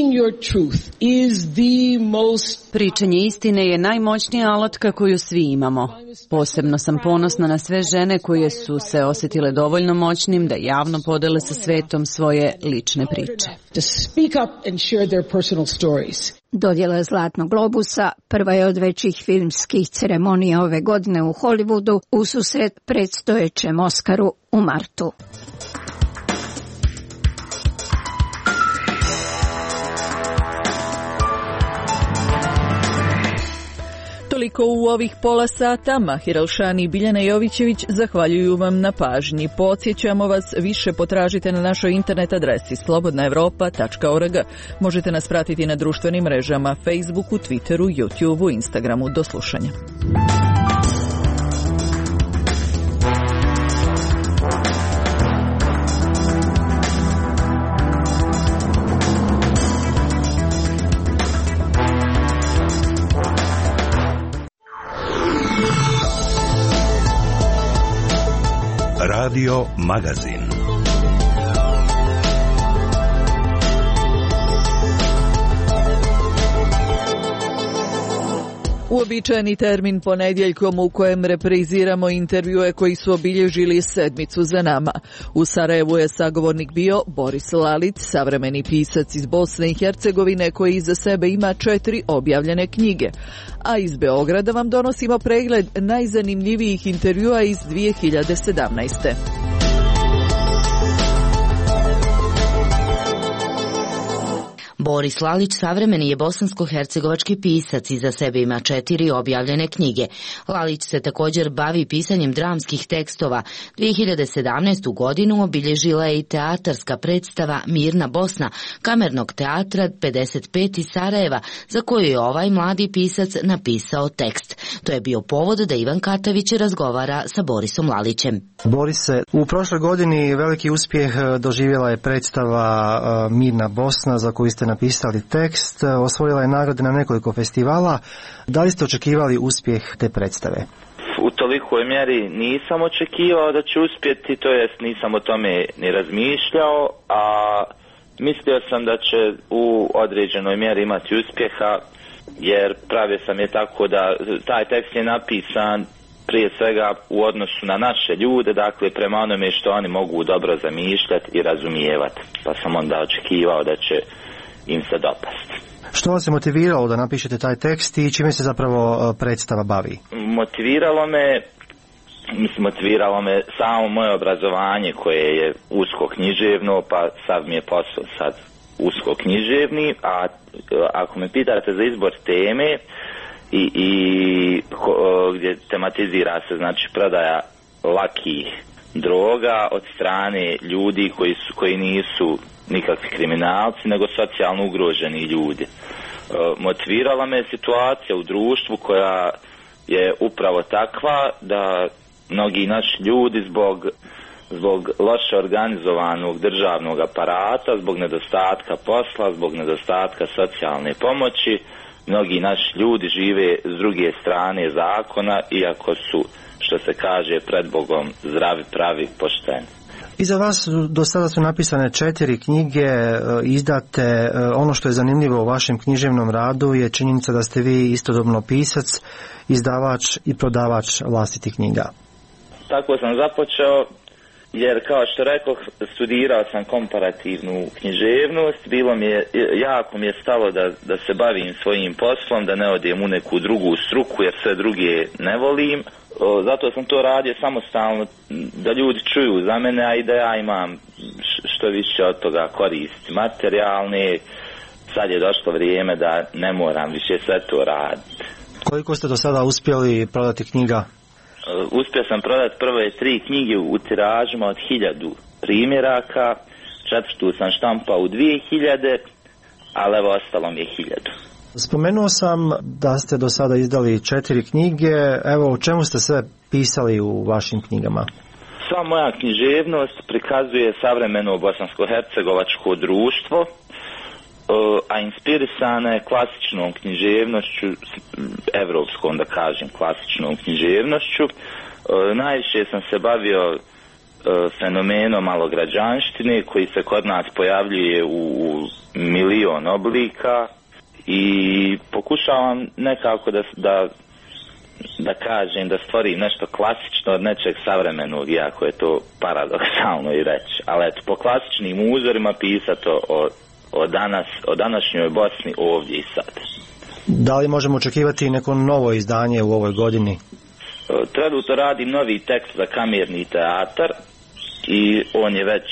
C: Pričanje istine je najmoćnija alatka koju svi imamo. Posebno sam ponosna na sve žene koje su se osjetile dovoljno moćnim da javno podele sa svetom svoje lične priče.
G: Dodjela Zlatnog globusa prva je od većih filmskih ceremonija ove godine u Hollywoodu ususret predstojećem Oskaru u martu.
A: Toliko u ovih pola sata. Mahir Alšani i Biljana Jovićević zahvaljuju vam na pažnji. Podsjećamo vas, više potražite na našoj internet adresi slobodnaevropa.org. Možete nas pratiti na društvenim mrežama Facebooku, Twitteru, YouTubeu, Instagramu. Do slušanja.
I: Radio Magazin.
A: Uobičajeni termin ponedjeljkom u kojem repriziramo intervjue koji su obilježili sedmicu za nama. U Sarajevu je sagovornik bio Boris Lalić, savremeni pisac iz Bosne i Hercegovine koji iza sebe ima 4 objavljene knjige. A iz Beograda vam donosimo pregled najzanimljivijih intervjua iz 2017.
J: Boris Lalić savremeni je bosansko-hercegovački pisac, iza sebe ima 4 objavljene knjige. Lalić se također bavi pisanjem dramskih tekstova. 2017. godinu obilježila je i teatarska predstava Mirna Bosna, kamernog teatra 55 iz Sarajeva, za koju je ovaj mladi pisac napisao tekst. To je bio povod da Ivan Katavić razgovara sa Borisom Lalićem.
K: Borise, u prošloj godini veliki uspjeh doživjela je predstava Mirna Bosna, za koju ste napisali tekst, osvojila je nagrade na nekoliko festivala. Da li ste očekivali uspjeh te predstave?
Y: U tolikoj mjeri nisam očekivao da će uspjeti, to jest nisam o tome ni razmišljao, a mislio sam da će u određenoj mjeri imati uspjeha, jer pravio sam je tako da taj tekst je napisan prije svega u odnosu na naše ljude, dakle prema onome što oni mogu dobro zamišljati i razumijevati, pa sam onda očekivao da će im se dopasti.
K: Što vas je motiviralo da napišete taj tekst i čime se zapravo predstava bavi?
Y: Motiviralo me samo moje obrazovanje koje je usko književno, pa sav mi je posao sad usko književni, a ako me pitate za izbor teme gdje tematizira se znači prodaja lakih droga od strane ljudi koji nisu nikakvi kriminalci, nego socijalno ugroženi ljudi. Motivirala me situacija u društvu koja je upravo takva da mnogi naši ljudi zbog loše organizovanog državnog aparata, zbog nedostatka posla, zbog nedostatka socijalne pomoći, mnogi naši ljudi žive s druge strane zakona, iako su, što se kaže, pred Bogom zdravi, pravi, pošteni.
K: Iza vas do sada su napisane 4 knjige, izdate. Ono što je zanimljivo u vašem književnom radu je činjenica da ste vi istodobno pisac, izdavač i prodavač vlastitih knjiga.
Y: Tako sam započeo, jer kao što rekoh, studirao sam komparativnu književnost, jako mi je stalo da se bavim svojim poslom, da ne odem u neku drugu struku, jer sve druge ne volim. Zato sam to radio samostalno, da ljudi čuju za mene, a i da ja imam što više od toga koristi materijalne. Sad je došlo vrijeme da ne moram više sve to raditi.
K: Koliko ste do sada uspjeli prodati knjiga?
Y: Uspio sam prodati prve 3 knjige u tiražima od 1000 primjeraka, 4. sam štampao u 2000, ali evo ostalo mi je 1000.
K: Spomenuo sam da ste do sada izdali 4 knjige, evo o čemu ste sve pisali u vašim knjigama?
Y: Sva moja književnost prikazuje savremeno bosansko-hercegovačko društvo a inspirisana je klasičnom književnošću, evropskom da kažem klasičnom književnošću. Najviše sam se bavio fenomenom malograđanštine koji se kod nas pojavljuje u milion oblika i pokušavam nekako da kažem da stvorim nešto klasično od nečeg savremenog, iako je to paradoksalno i reći. Ali eto, po klasičnim uzorima pisati o današnjoj Bosni ovdje i sad.
K: Da li možemo očekivati neko novo izdanje u ovoj godini?
Y: Trenutno radim novi tekst za kamerni teatar i on je već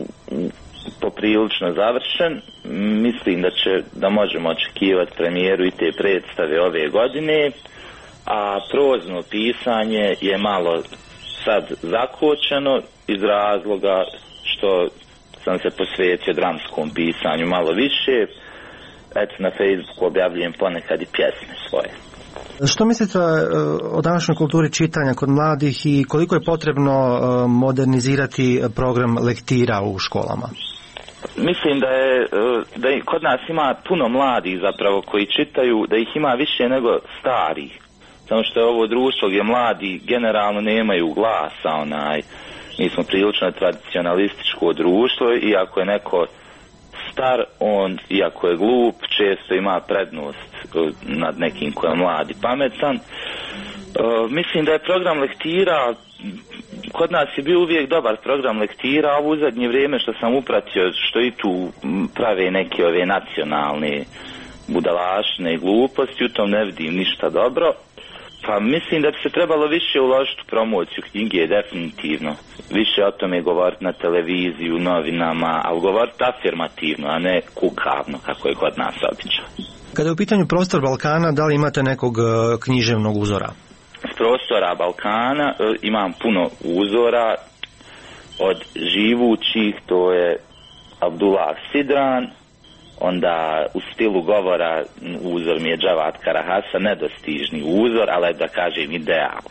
Y: poprilično završen. Mislim da možemo očekivati premijeru i te predstave ove godine, a prozno pisanje je malo sad zakočeno iz razloga što sam se posvetio dramskom pisanju malo više. Eto, na Facebooku objavljujem ponekad i pjesme svoje.
K: Što mislite o današnjoj kulturi čitanja kod mladih i koliko je potrebno modernizirati program lektira u školama?
Y: Mislim da kod nas ima puno mladih zapravo koji čitaju, da ih ima više nego starih. Samo što je ovo društvo gdje mladi generalno nemaju glasa, mi smo prilično tradicionalističko društvo i ako je neko star, on, iako je glup, često ima prednost nad nekim koji je mlad i pametan. Mislim da je program lektira, kod nas je bio uvijek dobar program lektira, a u zadnje vrijeme što sam upratio, što i tu prave neke ove nacionalne budalašne i gluposti, u tom ne vidim ništa dobro. Pa mislim da bi se trebalo više uložiti u promociju knjige, definitivno. Više o tome govoriti na televiziji, u novinama, ali govoriti afirmativno, a ne kukavno, kako je kod nas običaj.
K: Kada je u pitanju prostor Balkana, da li imate nekog književnog uzora?
Y: S prostora Balkana imam puno uzora, od živućih, to je Abdullah Sidran, onda u stilu govora uzor mi je Džavad Karahasa, nedostižni uzor, ali da kažem ideal.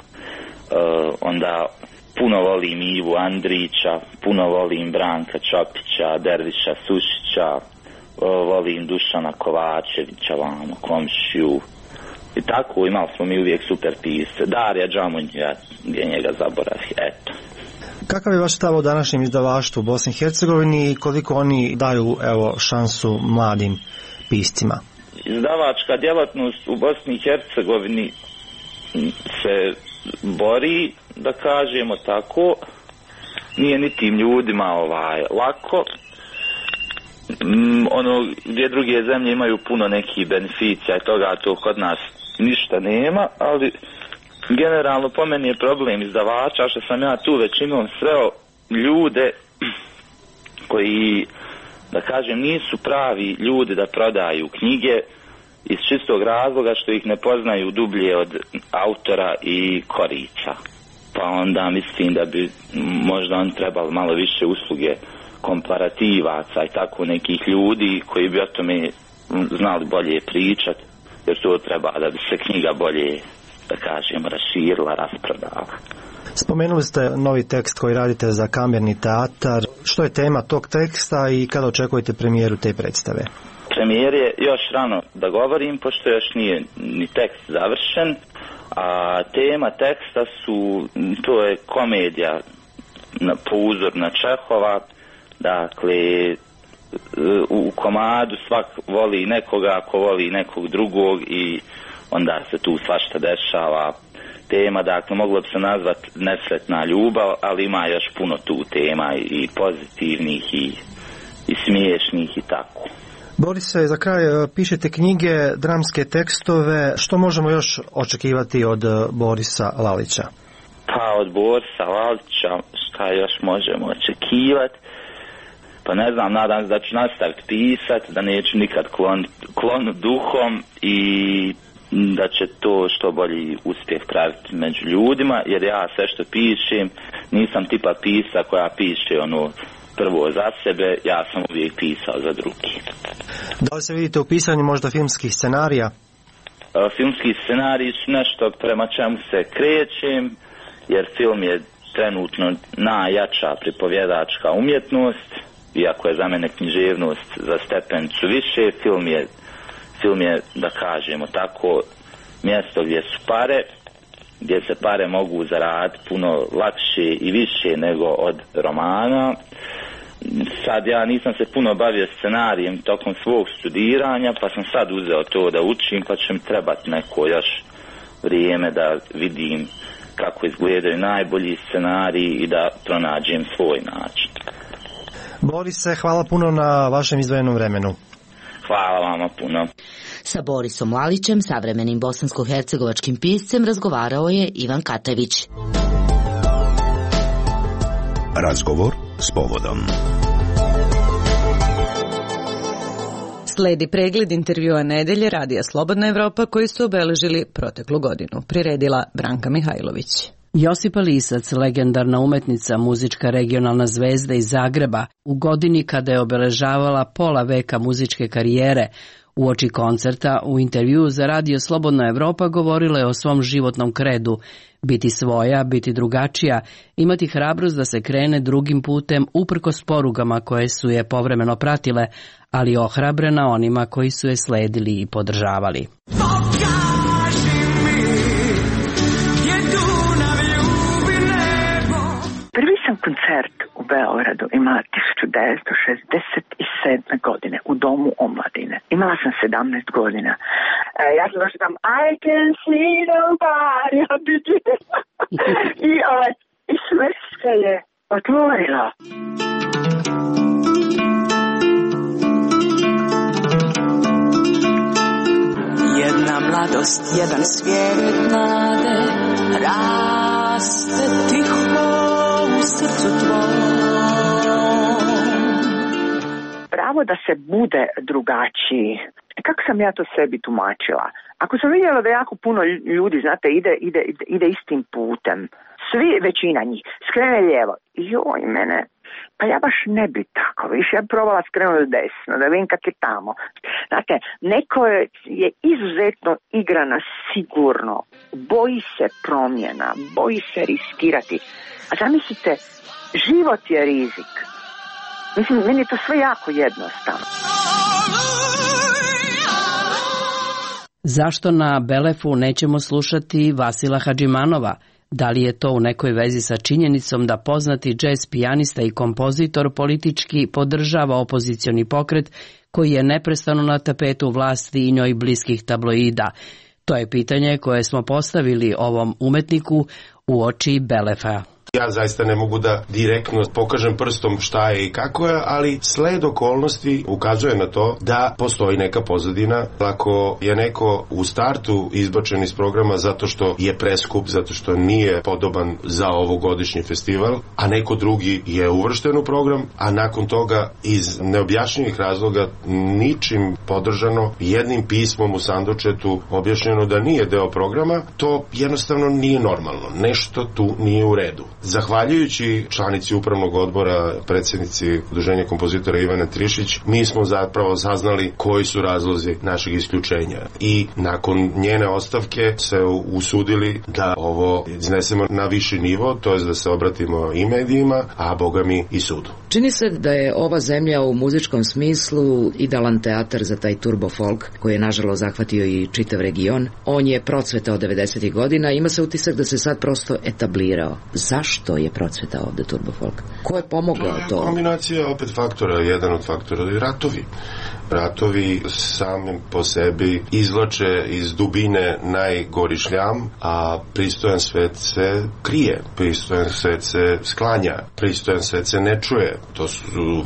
Y: Onda puno volim Ivu Andrića, puno volim Branka Čopića, Derviša Sušića, volim Dušana Kovačevića, vamo komšiju. I tako, imali smo mi uvijek super pisce. Darija Džamunja, gdje njega zaboravi, eto.
K: Kakav je vaš stav o današnjem izdavaštvu u Bosni i Hercegovini i koliko oni daju šansu mladim piscima?
Y: Izdavačka djelatnost u Bosni i Hercegovini se bori, da kažemo tako, nije ni tim ljudima lako. Gdje druge zemlje imaju puno nekih beneficija i toga, to kod nas ništa nema, ali generalno po meni je problem izdavača što sam ja tu većinom sreo ljude koji, da kažem, nisu pravi ljudi da prodaju knjige iz čistog razloga što ih ne poznaju dublje od autora i korica. Pa onda mislim da bi možda on trebali malo više usluge komparativaca i tako nekih ljudi koji bi o tome znali bolje pričati, jer to treba da bi se knjiga bolje, da kažem, raširila, rasprodala.
K: Spomenuli ste novi tekst koji radite za kamerni teatar. Što je tema tog teksta i kada očekujete premijeru te predstave?
Y: Premijer je još rano da govorim, pošto još nije ni tekst završen, a tema teksta to je komedija po uzoru na Čehova. Dakle, u komadu svak voli nekoga ako voli nekog drugog i onda se tu svašta dešava. Tema, dakle, moglo bi se nazvati nesretna ljubav, ali ima još puno tu tema i pozitivnih i smiješnih i tako.
K: Borise, za kraj pišete knjige, dramske tekstove. Što možemo još očekivati od Borisa Lalića?
Y: Pa od Borisa Lalića šta još možemo očekivati? Pa ne znam, nadam se da ću nastaviti pisati, da neću nikad klonu duhom i da će to što bolji uspjeh praviti među ljudima, jer ja sve što pišem nisam tipa pisa koja piše prvo za sebe, ja sam uvijek pisao za drugi.
K: Da li se vidite u pisanju možda filmskih scenarija?
Y: Filmski scenariji su nešto prema čemu se krećem, jer film je trenutno najjača pripovjedačka umjetnost iako je za mene književnost za stepenicu više, film je, da kažemo tako, mjesto gdje su pare, gdje se pare mogu zaraditi puno lakše i više nego od romana. Sad ja nisam se puno bavio scenarijem tokom svog studiranja, pa sam sad uzeo to da učim, pa će mi trebati neko još vrijeme da vidim kako izgledaju najbolji scenariji i da pronađem svoj način.
K: Borise, hvala puno na vašem izdvojenom vremenu.
Y: Hvala vama puno.
J: Sa Borisom Lalićem, savremenim bosansko-hercegovačkim piscem, razgovarao je Ivan Katević.
I: Razgovor s povodom.
C: Sledi pregled intervjua nedelje Radija Slobodna Evropa koji su obeležili proteklu godinu. Priredila Branka Mihajlović. Josipa Lisac, legendarna umetnica, muzička regionalna zvezda iz Zagreba, u godini kada je obeležavala pola veka muzičke karijere, uoči koncerta u intervjuu za Radio Slobodna Evropa govorila je o svom životnom kredu: biti svoja, biti drugačija, imati hrabrost da se krene drugim putem uprkos porugama koje su je povremeno pratile, ali ohrabrena onima koji su je sledili i podržavali.
H: Prvi sam koncert u Beogradu imala 1967. godine u Domu omladine. Imala sam 17 godina. Ja sam došla tam I can see nobody i sve se je otvorilo.
L: Jedna mladost, jedan svijet nade, raste tiho u srcu tvojom.
H: Pravo da se bude drugačiji. Kako sam ja to sebi tumačila? Ako sam vidjela da jako puno ljudi, znate, ide istim putem, svi, većina njih, skrene lijevo. Joj, mene, pa ja baš ne bi tako, više ja probala skrenuti desno, da vidim kak je tamo. Znate, neko je izuzetno igrana sigurno, boji se promjena, boji se riskirati. A zamislite, život je rizik. Mislim, meni je to sve jako jednostavno.
C: Zašto na Belefu nećemo slušati Vasila Hadžimanova? Da li je to u nekoj vezi sa činjenicom da poznati džez pijanista i kompozitor politički podržava opozicioni pokret koji je neprestano na tapetu vlasti i njoj bliskih tabloida? To je pitanje koje smo postavili ovom umetniku uoči Belefa.
M: Ja zaista ne mogu da direktno pokažem prstom šta je i kako je, ali sled okolnosti ukazuje na to da postoji neka pozadina. Ako je neko u startu izbačen iz programa zato što je preskup, zato što nije podoban za ovogodišnji festival, a neko drugi je uvršten u program, a nakon toga iz neobjašnjivih razloga ničim podržano, jednim pismom u sandučetu objašnjeno da nije deo programa, to jednostavno nije normalno. Nešto tu nije u redu. Zahvaljujući članici upravnog odbora, predsjednici Udruženja kompozitora Ivane Trišić, mi smo zapravo saznali koji su razlozi našeg isključenja. I nakon njene ostavke se usudili da ovo iznesemo na viši nivo, to je da se obratimo i medijima, a boga mi i sudu.
P: Čini se da je ova zemlja u muzičkom smislu idealan teatar za taj turbo folk koji je nažalost zahvatio i čitav region. On je procvetao 90. godina, ima se utisak da se sad prosto etablirao. Zašto je procvetao ovde turbo folk? Ko je pomogao to?
M: Kombinacija opet faktora, jedan od faktora je ratovi. Ratovi samim po sebi izvlače iz dubine najgori šljam, a pristojan svet se krije, pristojan svet se sklanja, pristojan svet se ne čuje. To su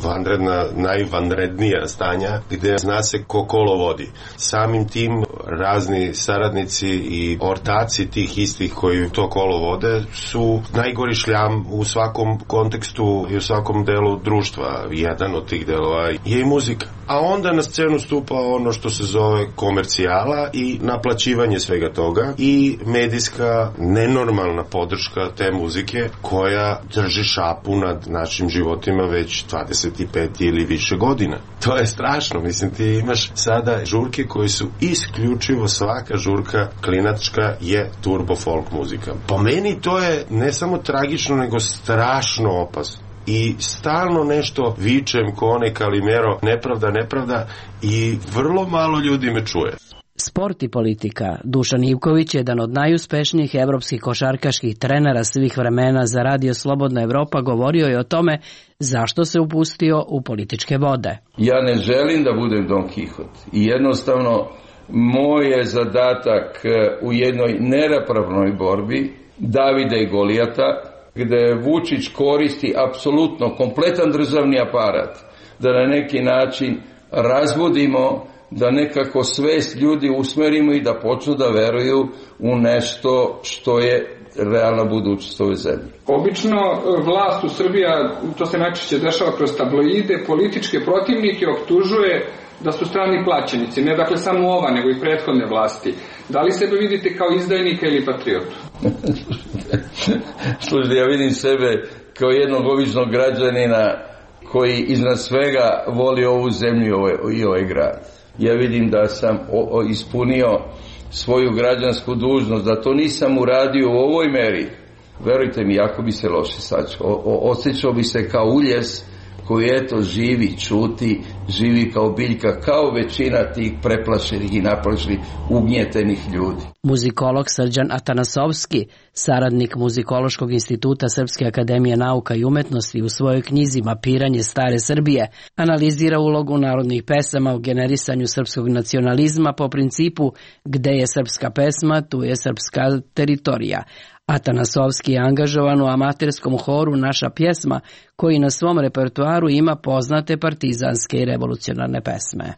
M: najvanrednija stanja gde zna se ko kolo vodi. Samim tim razni saradnici i ortaci tih istih koji to kolo vode su najgori šljam u svakom kontekstu i u svakom delu društva. Jedan od tih delova je i muzika. A onda na scenu stupa ono što se zove komercijala i naplaćivanje svega toga i medijska nenormalna podrška te muzike koja drži šapu nad našim životima već 25 ili više godina. To je strašno, mislim, ti imaš sada žurke koji su isključivo, svaka žurka klinačka je turbo folk muzika. Po meni to je ne samo tragično, nego strašno opasno. i stalno nešto vičem ko onaj Kalimero, nepravda i vrlo malo ljudi me čuje.
D: Sport i politika. Dušan Ivković je jedan od najuspešnijih evropskih košarkaških trenera svih vremena. Za Radio Slobodna Evropa govorio je o tome zašto se upustio u političke vode.
N: Ja ne želim da budem Don Quixote i jednostavno moj je zadatak u jednoj neravnopravnoj borbi Davida i Golijata, gde Vučić koristi apsolutno kompletan državni aparat da na neki način razbudimo, da nekako svest ljudi usmerimo i da počnu da veruju u nešto što je realna budućnost ove zemlje.
Q: Obično vlast u Srbiji, to se najčešće dešava kroz tabloide, političke protivnike optužuje da su strani plaćenici, ne dakle samo ova, nego i prethodne vlasti. Da li sebe vidite kao izdajnika ili patriotu?
N: Slušajte, ja vidim sebe kao jednog običnog građanina koji iznad svega voli ovu zemlju i ovaj grad. Ja vidim da sam ispunio svoju građansku dužnost, da to nisam uradio u ovoj meri. Verujte mi, jako bi se loše sačekao. Osjećao bi se kao uljes koji eto živi, čuti, živi kao biljka, kao većina tih preplašenih i naplašenih, ugnjetenih ljudi.
D: Muzikolog Srđan Atanasovski, saradnik Muzikološkog instituta Srpske akademije nauka i umetnosti, u svojoj knjizi Mapiranje stare Srbije analizira ulogu narodnih pesama u generisanju srpskog nacionalizma po principu gde je srpska pesma, tu je srpska teritorija. Atanasovski je angažovan u amaterskom horu Naša pjesma, koji na svom repertoaru ima poznate partizanske i revolucionarne pesme.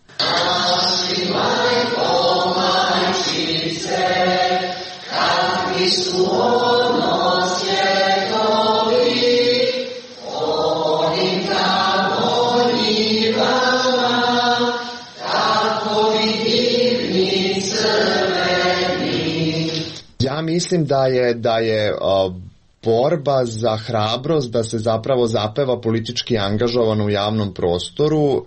R: Ja mislim da je borba za hrabrost da se zapravo zapeva politički angažovan u javnom prostoru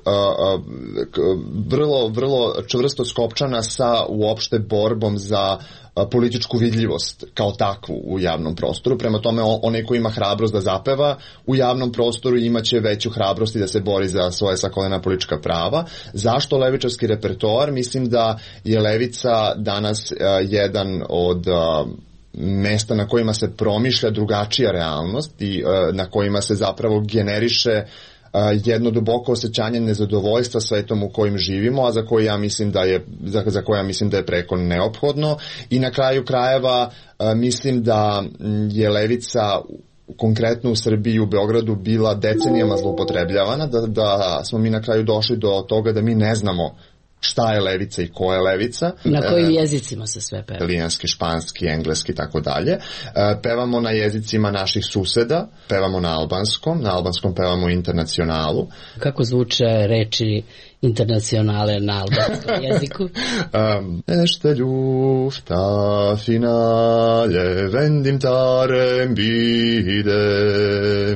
R: vrlo čvrsto skopčana sa uopšte borbom za političku vidljivost kao takvu u javnom prostoru. Prema tome, onaj ko ima hrabrost da zapeva u javnom prostoru imaće veću hrabrost i da se bori za svoje sakolena politička prava. Zašto levičarski repertoar? Mislim da je levica danas jedan od mesta na kojima se promišlja drugačija realnost i na kojima se zapravo generiše jedno duboko osjećanje nezadovoljstva svetom u kojim živimo, a za koje ja mislim da je preko neophodno. I na kraju krajeva mislim da je levica konkretno u Srbiji i u Beogradu bila decenijama zloupotrebljavana, da smo mi na kraju došli do toga da mi ne znamo šta je levica i ko je levica.
D: Na kojim jezicima se sve peva?
R: Italijanski, španski, engleski, tako dalje. Pevamo na jezicima naših suseda, pevamo na albanskom pevamo Internacionalu.
D: Kako zvuče reči Internacionale na albanskom jeziku?
R: Ešte ljufta finale vendim tarem bide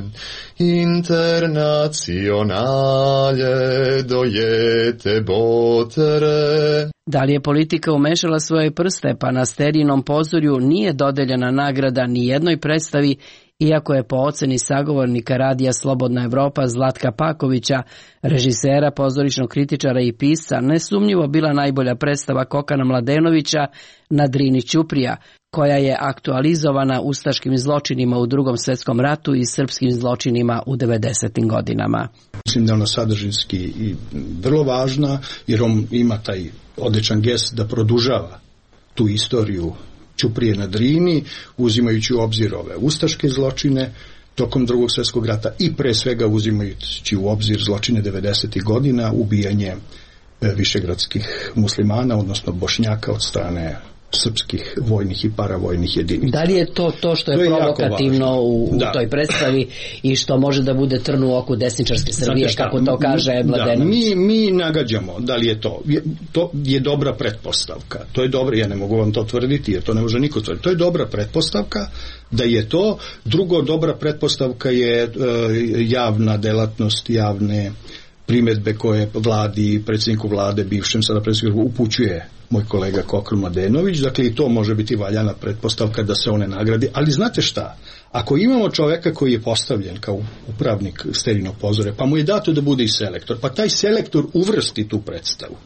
R: Internacionale dojete botere.
D: Da li je politika umešala svoje prste, pa na Sterijinom pozorju nije dodeljena nagrada ni jednoj predstavi, iako je po oceni sagovornika Radija Slobodna Evropa Zlatka Pakovića, režisera, pozorišnog kritičara i pisca, nesumnjivo bila najbolja predstava Kokana Mladenovića na Drini Ćuprija, koja je aktualizovana ustaškim zločinima u Drugom svjetskom ratu i srpskim zločinima u 90. godinama.
T: Mislim da je ona sadržinski i vrlo važna, jer on ima taj odličan gest da produžava tu istoriju Ćuprije na Drini, uzimajući u obzir ove ustaške zločine tokom Drugog svjetskog rata i pre svega uzimajući u obzir zločine 90. godina, ubijanje višegradskih muslimana, odnosno Bošnjaka od strane srpskih vojnih i paravojnih jedinica.
D: Da li je to što je provokativno u toj predstavi i što može da bude trn u oku desničarske Srbije, kako to kaže Mladenović?
T: Mi nagađamo da li je to. To je dobra pretpostavka. To je dobro, ja ne mogu vam to tvrditi, jer to ne može niko tvrditi. To je dobra pretpostavka da je to. Drugo, dobra pretpostavka je javna delatnost, javne primjedbe koje vladi, predsjedniku vlade, bivšem sada predsjedniku, upućuje moj kolega Kokl Mladenović, dakle i to može biti valjana pretpostavka da se one nagradi, ali znate šta, ako imamo čoveka koji je postavljen kao upravnik Sterinog pozore, pa mu je dato da bude i selektor, pa taj selektor uvrsti tu predstavu.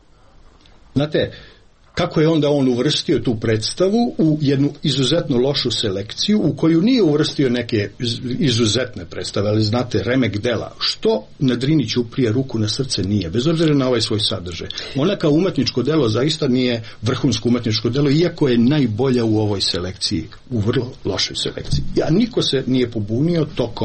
T: Znate, kako je onda on uvrstio tu predstavu u jednu izuzetno lošu selekciju u koju nije uvrstio neke izuzetne predstave, ali znate, remek dela, što na Drini ćuprija ruku na srce nije, bez obzira na ovaj svoj sadržaj. Ona kao umetničko delo zaista nije vrhunsko umetničko delo, iako je najbolja u ovoj selekciji, u vrlo lošoj selekciji. A niko se nije pobunio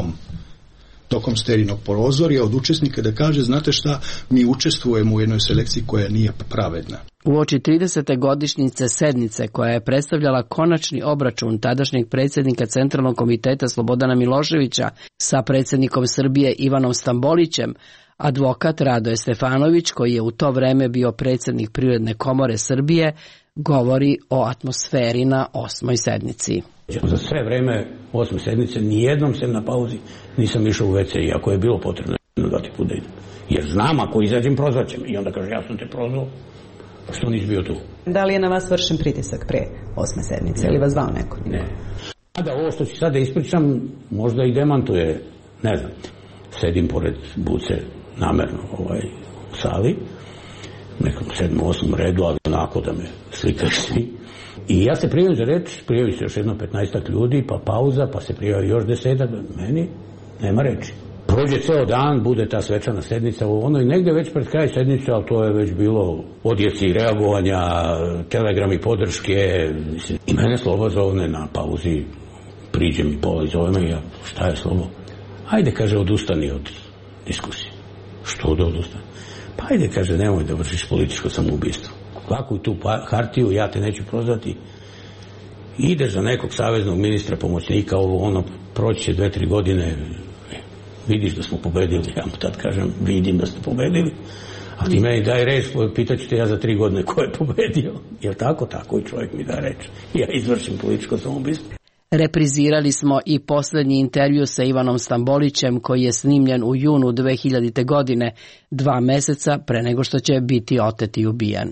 T: tokom Sterinog prozorja od učesnika da kaže, znate šta, mi učestvujemo u jednoj selekciji koja nije pravedna.
D: Uoči 30. godišnjice sednice koja je predstavljala konačni obračun tadašnjeg predsjednika Centralnog komiteta Slobodana Miloševića sa predsjednikom Srbije Ivanom Stambolićem, advokat Radoje Stefanović, koji je u to vreme bio predsjednik Privredne komore Srbije, govori o atmosferi na 8. sednici.
B: Za sve vreme 8. sednice nijednom sem na pauzi nisam išao u WC, iako je bilo potrebno dati put da idem. Jer znam, ako izađem, prozvaćem. I onda kaže, ja sam te prozvao, što nisi bio tu.
E: Da li je na vas vršen pritisak pre 8. sednice ili vas zvao neko?
B: Ne. A da ovo što ću sada ispričam, možda i demantuje, ne znam. Sedim pored Buce, namerno u sali, nekom 7. 8. redu, ali onako da me slikaju svi. I ja se prijavim za reč, prijavi se još jedno 15 ljudi, pa pauza, pa se prijavi još 10, meni nema reči. Prođe ceo dan, bude ta svečana sednica, i negde već pred kraj sednice, ali to je već bilo odjeci reagovanja, telegrami podrške, i mene Slobo zovne na pauzi, priđe mi pola i zove me, ja, šta je Slobo? Ajde, kaže, odustani od diskusije. Što da odustani? Pa ajde, kaže, nemoj da vršiš političko samoubistvo. Ovakvu tu hartiju, ja te neću prozvati, ideš za nekog saveznog ministra, pomoćnika, proći će 2-3 godine, vidiš da smo pobedili, ja mu tad kažem, vidim da ste pobedili, a ti meni daj reč, pitaću te ja za 3 godine ko je pobedio, jel tako? Tako i čovjek mi da reč, ja izvršim političko samoubistvo.
D: Reprizirali smo i posljednji intervju sa Ivanom Stambolićem koji je snimljen u junu 2000. godine, 2 meseca pre nego što će biti otet i ubijen.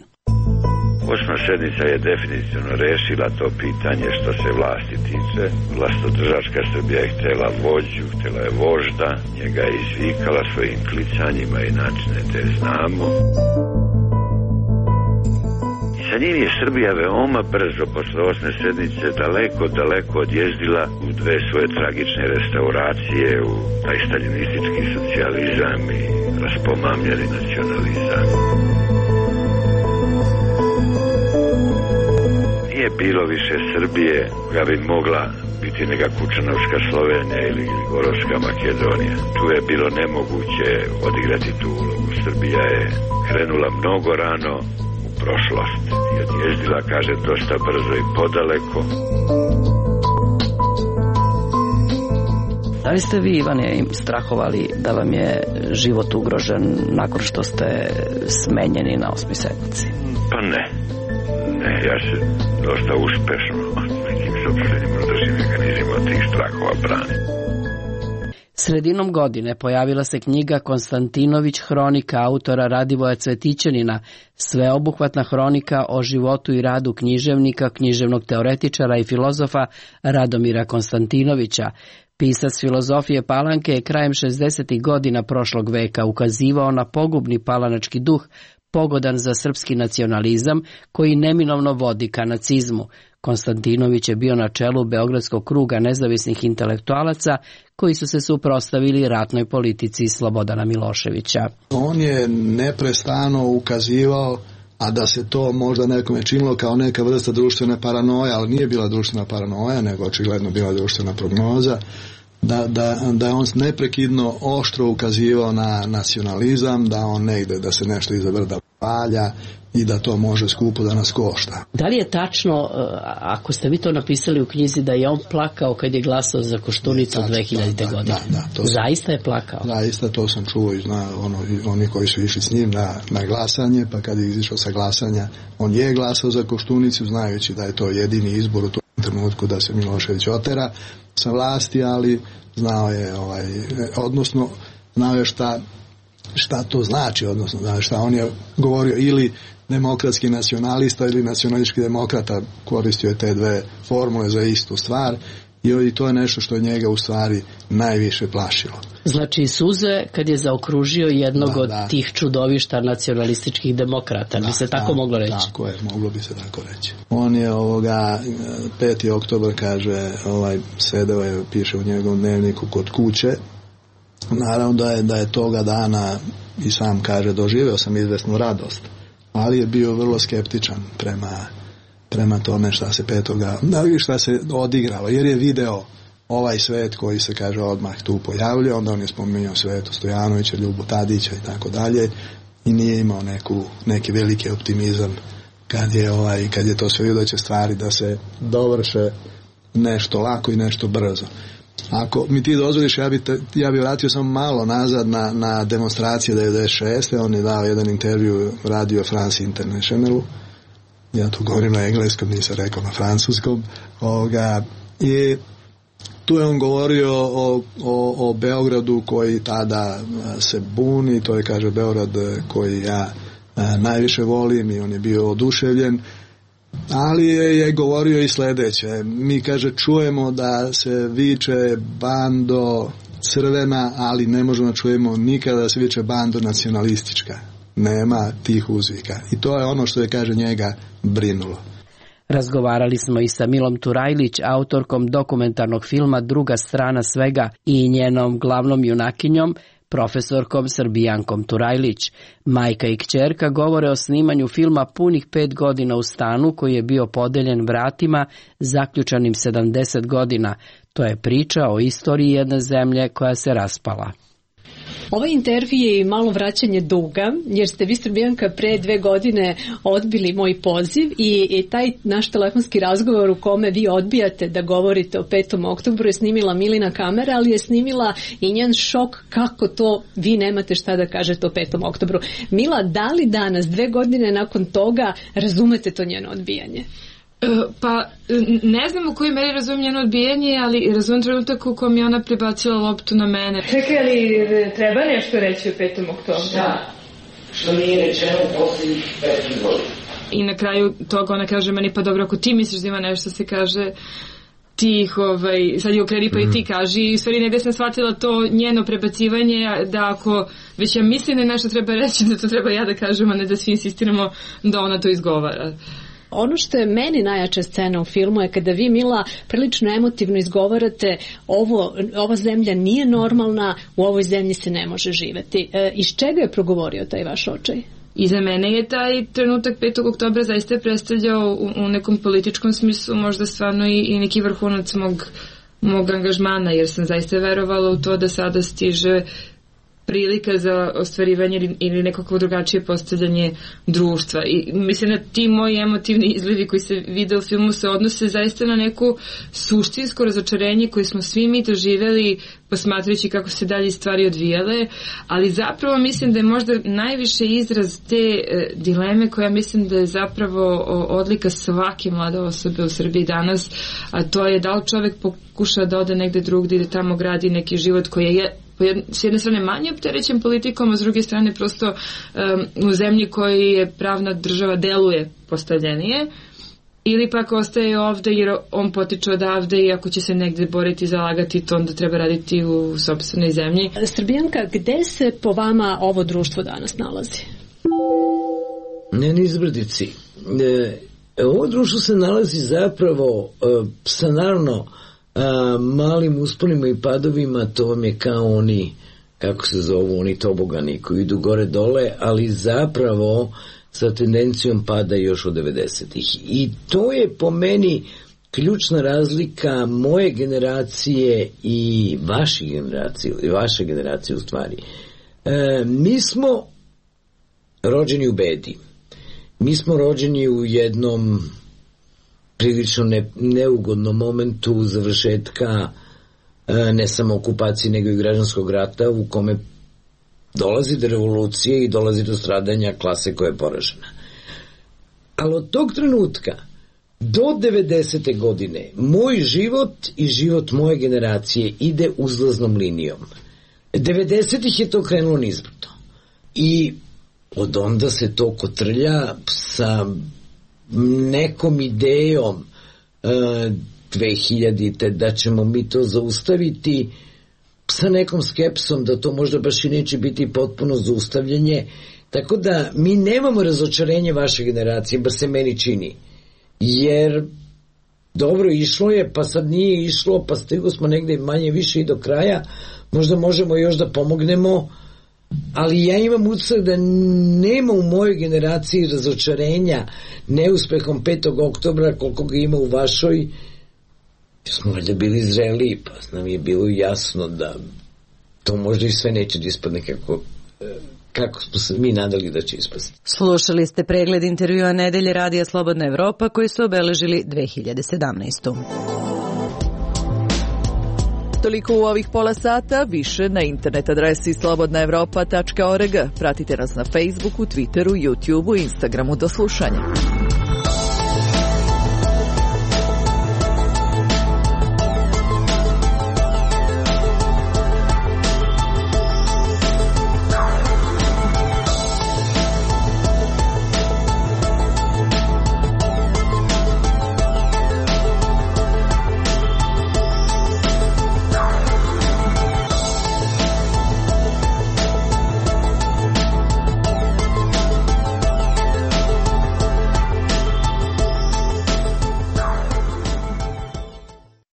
F: 8. sednica je definitivno rešila to pitanje što se vlasti tiče. Vlastodržačka Srbija je htjela vođu, htjela je vožda, njega je izvikala svojim klicanjima i načine te znamo. I sa njim je Srbija veoma brzo posle 8. sednice daleko odjezdila u 2 svoje tragične restauracije, u taj staljinistički socijalizam i raspomamljeni nacionalizam. Nije bilo više Srbije koja bi mogla biti neka Kučanovska Slovenija ili Gorovska Makedonija. Tu je bilo nemoguće odigrati tu ulogu. Srbija je krenula mnogo rano u prošlost i odjezdila, kaže, dosta brzo i podaleko.
D: Da li ste vi, Ivane, strahovali da vam je život ugrožen nakon što ste smenjeni na 8. sednici?
F: Pa ne. Ne, ja se dosta uspešno nekim sopstvenim unutrašnjim mehanizmima tih strahova branim.
D: Sredinom godine pojavila se knjiga Konstantinović, hronika autora Radivoja Cvetićanina, sveobuhvatna hronika o životu i radu književnika, književnog teoretičara i filozofa Radomira Konstantinovića. Pisac filozofije Palanke je krajem 60. godina prošlog veka ukazivao na pogubni palanački duh, pogodan za srpski nacionalizam, koji neminovno vodi ka nacizmu. Konstantinović je bio na čelu Beogradskog kruga nezavisnih intelektualaca koji su se suprotstavili ratnoj politici Slobodana Miloševića.
S: On je neprestano ukazivao, a da se to možda nekome činilo kao neka vrsta društvene paranoje, ali nije bila društvena paranoja, nego očigledno bila društvena prognoza, da je on neprekidno oštro ukazivao na nacionalizam, da on negde, da se nešto iza brda valja i da to može skupo da nas košta.
D: Da li je tačno, ako ste vi to napisali u knjizi, da je on plakao kad je glasao za Koštunicu 2000. godine? Da, zaista je plakao?
S: Zaista, to sam čuo i oni koji su išli s njim na glasanje, pa kad je izišao sa glasanja, on je glasao za Koštunicu, znajući da je to jedini izbor u tom trenutku da se Milošević otera sa vlasti, ali znao je odnosno znao je šta to znači, odnosno znao šta on je govorio, ili demokratski nacionalista ili nacionalistički demokrata, koristio je te dve formule za istu stvar i to je nešto što je njega u stvari najviše plašilo.
D: Znači suze kad je zaokružio jednog od tih čudovišta nacionalističkih demokrata, bi se tako moglo reći?
S: Tako je, moglo bi se tako reći. On je 5. oktobar, kaže, sedeo je, piše u njegovom dnevniku, kod kuće. Naravno da je toga dana, i sam kaže, doživeo sam izvesnu radost, ali je bio vrlo skeptičan prema tome šta se odigralo, jer je video ovaj svet koji se, kaže, odmah tu pojavljuje, onda on je spominjao Svetu Stojanovića, Ljubu Tadića i tako dalje, i nije imao neki veliki optimizam kad je to sve vidio da će stvari da se dovrše nešto lako i nešto brzo. Ako mi ti dozvoliš, ja bi vratio samo malo nazad na demonstracije 96. On je dao jedan intervju Radio France Internationalu, ja tu govorim na engleskom, nisam rekao na francuskom, i tu je on govorio o Beogradu koji tada se buni, to je, kaže, Beograd koji ja najviše volim, i on je bio oduševljen, ali je govorio i sledeće. Mi, kaže, čujemo da se viče bando crvena, ali ne možemo da čujemo nikada da se viče bando nacionalistička. Nema tih uzvika. I to je ono što je, kaže, njega brinulo.
D: Razgovarali smo i sa Milom Turajlić, autorkom dokumentarnog filma Druga strana svega, i njenom glavnom junakinjom, profesorkom Srbijankom Turajlić. Majka i kćerka govore o snimanju filma punih 5 godina u stanu koji je bio podeljen vratima zaključanim 70 godina. To je priča o istoriji jedne zemlje koja se raspala.
O: Ovaj intervju je i malo vraćanje duga, jer ste vi, Srbijanka, pre 2 godine odbili moj poziv i taj naš telefonski razgovor u kome vi odbijate da govorite o 5. oktobru je snimila Milina kamera, ali je snimila i njen šok kako to vi nemate šta da kažete o 5. oktobru. Mila, da li danas, 2 godine nakon toga, razumete to njeno odbijanje?
U: Pa, ne znam u kojoj meri razumijem njeno odbijanje, ali razumijem trenutak u kojem je ona prebacila loptu na mene.
O: Čekaj, ali treba nešto reći o 5. oktobru?
V: Da, što nije rečeno posljednjih 5 godina.
U: I na kraju toga ona kaže meni, pa dobro, ako ti misliš da ima nešto, se kaže, ti ih, sad je okreni pa i ti kaži. I u stvari negdje sam shvatila to njeno prebacivanje, da ako već ja mislim da nešto treba reći, da to treba ja da kažem, a ne da svi insistiramo da ona to izgovara.
O: Ono što je meni najjača scena u filmu je kada vi, Mila, prilično emotivno izgovarate ova zemlja nije normalna, u ovoj zemlji se ne može živeti. Iz čega je progovorio taj vaš očaj?
U: I za mene je taj trenutak 5. oktobra zaista predstavljao u nekom političkom smislu možda stvarno i neki vrhunac mog angažmana, jer sam zaista verovala u to da sada stiže prilika za ostvarivanje ili nekako drugačije postavljanje društva. I mislim da ti moji emotivni izlivi koji se vide u filmu se odnose zaista na neku suštinsko razočarenje koje smo svi mi doživjeli posmatrajući kako se dalje stvari odvijale, ali zapravo mislim da je možda najviše izraz te dileme koja mislim da je zapravo odlika svake mlade osobe u Srbiji danas, a to je da li čovjek pokuša da ode negde drugdje i da tamo gradi neki život koji je s jedne strane manje opterećen politikom, a s druge strane prosto u zemlji koji je pravna država deluje postavljenije, ili pak ostaje ovde jer on potiče odavde i ako će se negde boriti i zalagati, to onda treba raditi u sopstvenoj zemlji.
O: Srbijanka, gde se po vama ovo društvo danas nalazi?
V: Ne, Nizbrdici. Ovo društvo se nalazi zapravo sa naravno malim usponima i padovima. To vam je kao oni, kako se zovu, oni tobogani koji idu gore dole, ali zapravo sa tendencijom pada još od 90-ih. I to je po meni ključna razlika moje generacije i vaše generacije u stvari. Mi smo rođeni u bedi. Mi smo rođeni u jednom prilično neugodnom momentu završetka ne samo okupacije nego i građanskog rata u kome dolazi do revolucije i dolazi do stradanja klase koja je poražena. Ali od tog trenutka do 90. godine moj život i život moje generacije ide uzlaznom linijom. 90-ih je to krenulo nizbrdo. I od onda se to kotrlja sa nekom idejom 2000-te da ćemo mi to zaustaviti, sa nekom skepsom da to možda baš i neće biti potpuno zaustavljanje, tako da mi nemamo razočarenje vaše generacije, bar se meni čini, jer dobro, išlo je, pa sad nije išlo, pa stigli smo negde manje više i do kraja, možda možemo još da pomognemo, ali ja imam utisak da nema u mojoj generaciji razočarenja neuspehom 5. oktobra koliko ga ima u vašoj, jer smo valjda bili zreliji, pa nam je bilo jasno da to možda i sve neće da ispadne kako smo se mi nadali da će ispasti.
C: Slušali ste pregled intervjua nedelje Radija Slobodna Evropa koji su obeležili 2017.
A: Toliko u ovih pola sata, više na internet adresi slobodnaevropa.org. Pratite nas na Facebooku, Twitteru, YouTubeu i Instagramu. Do slušanja.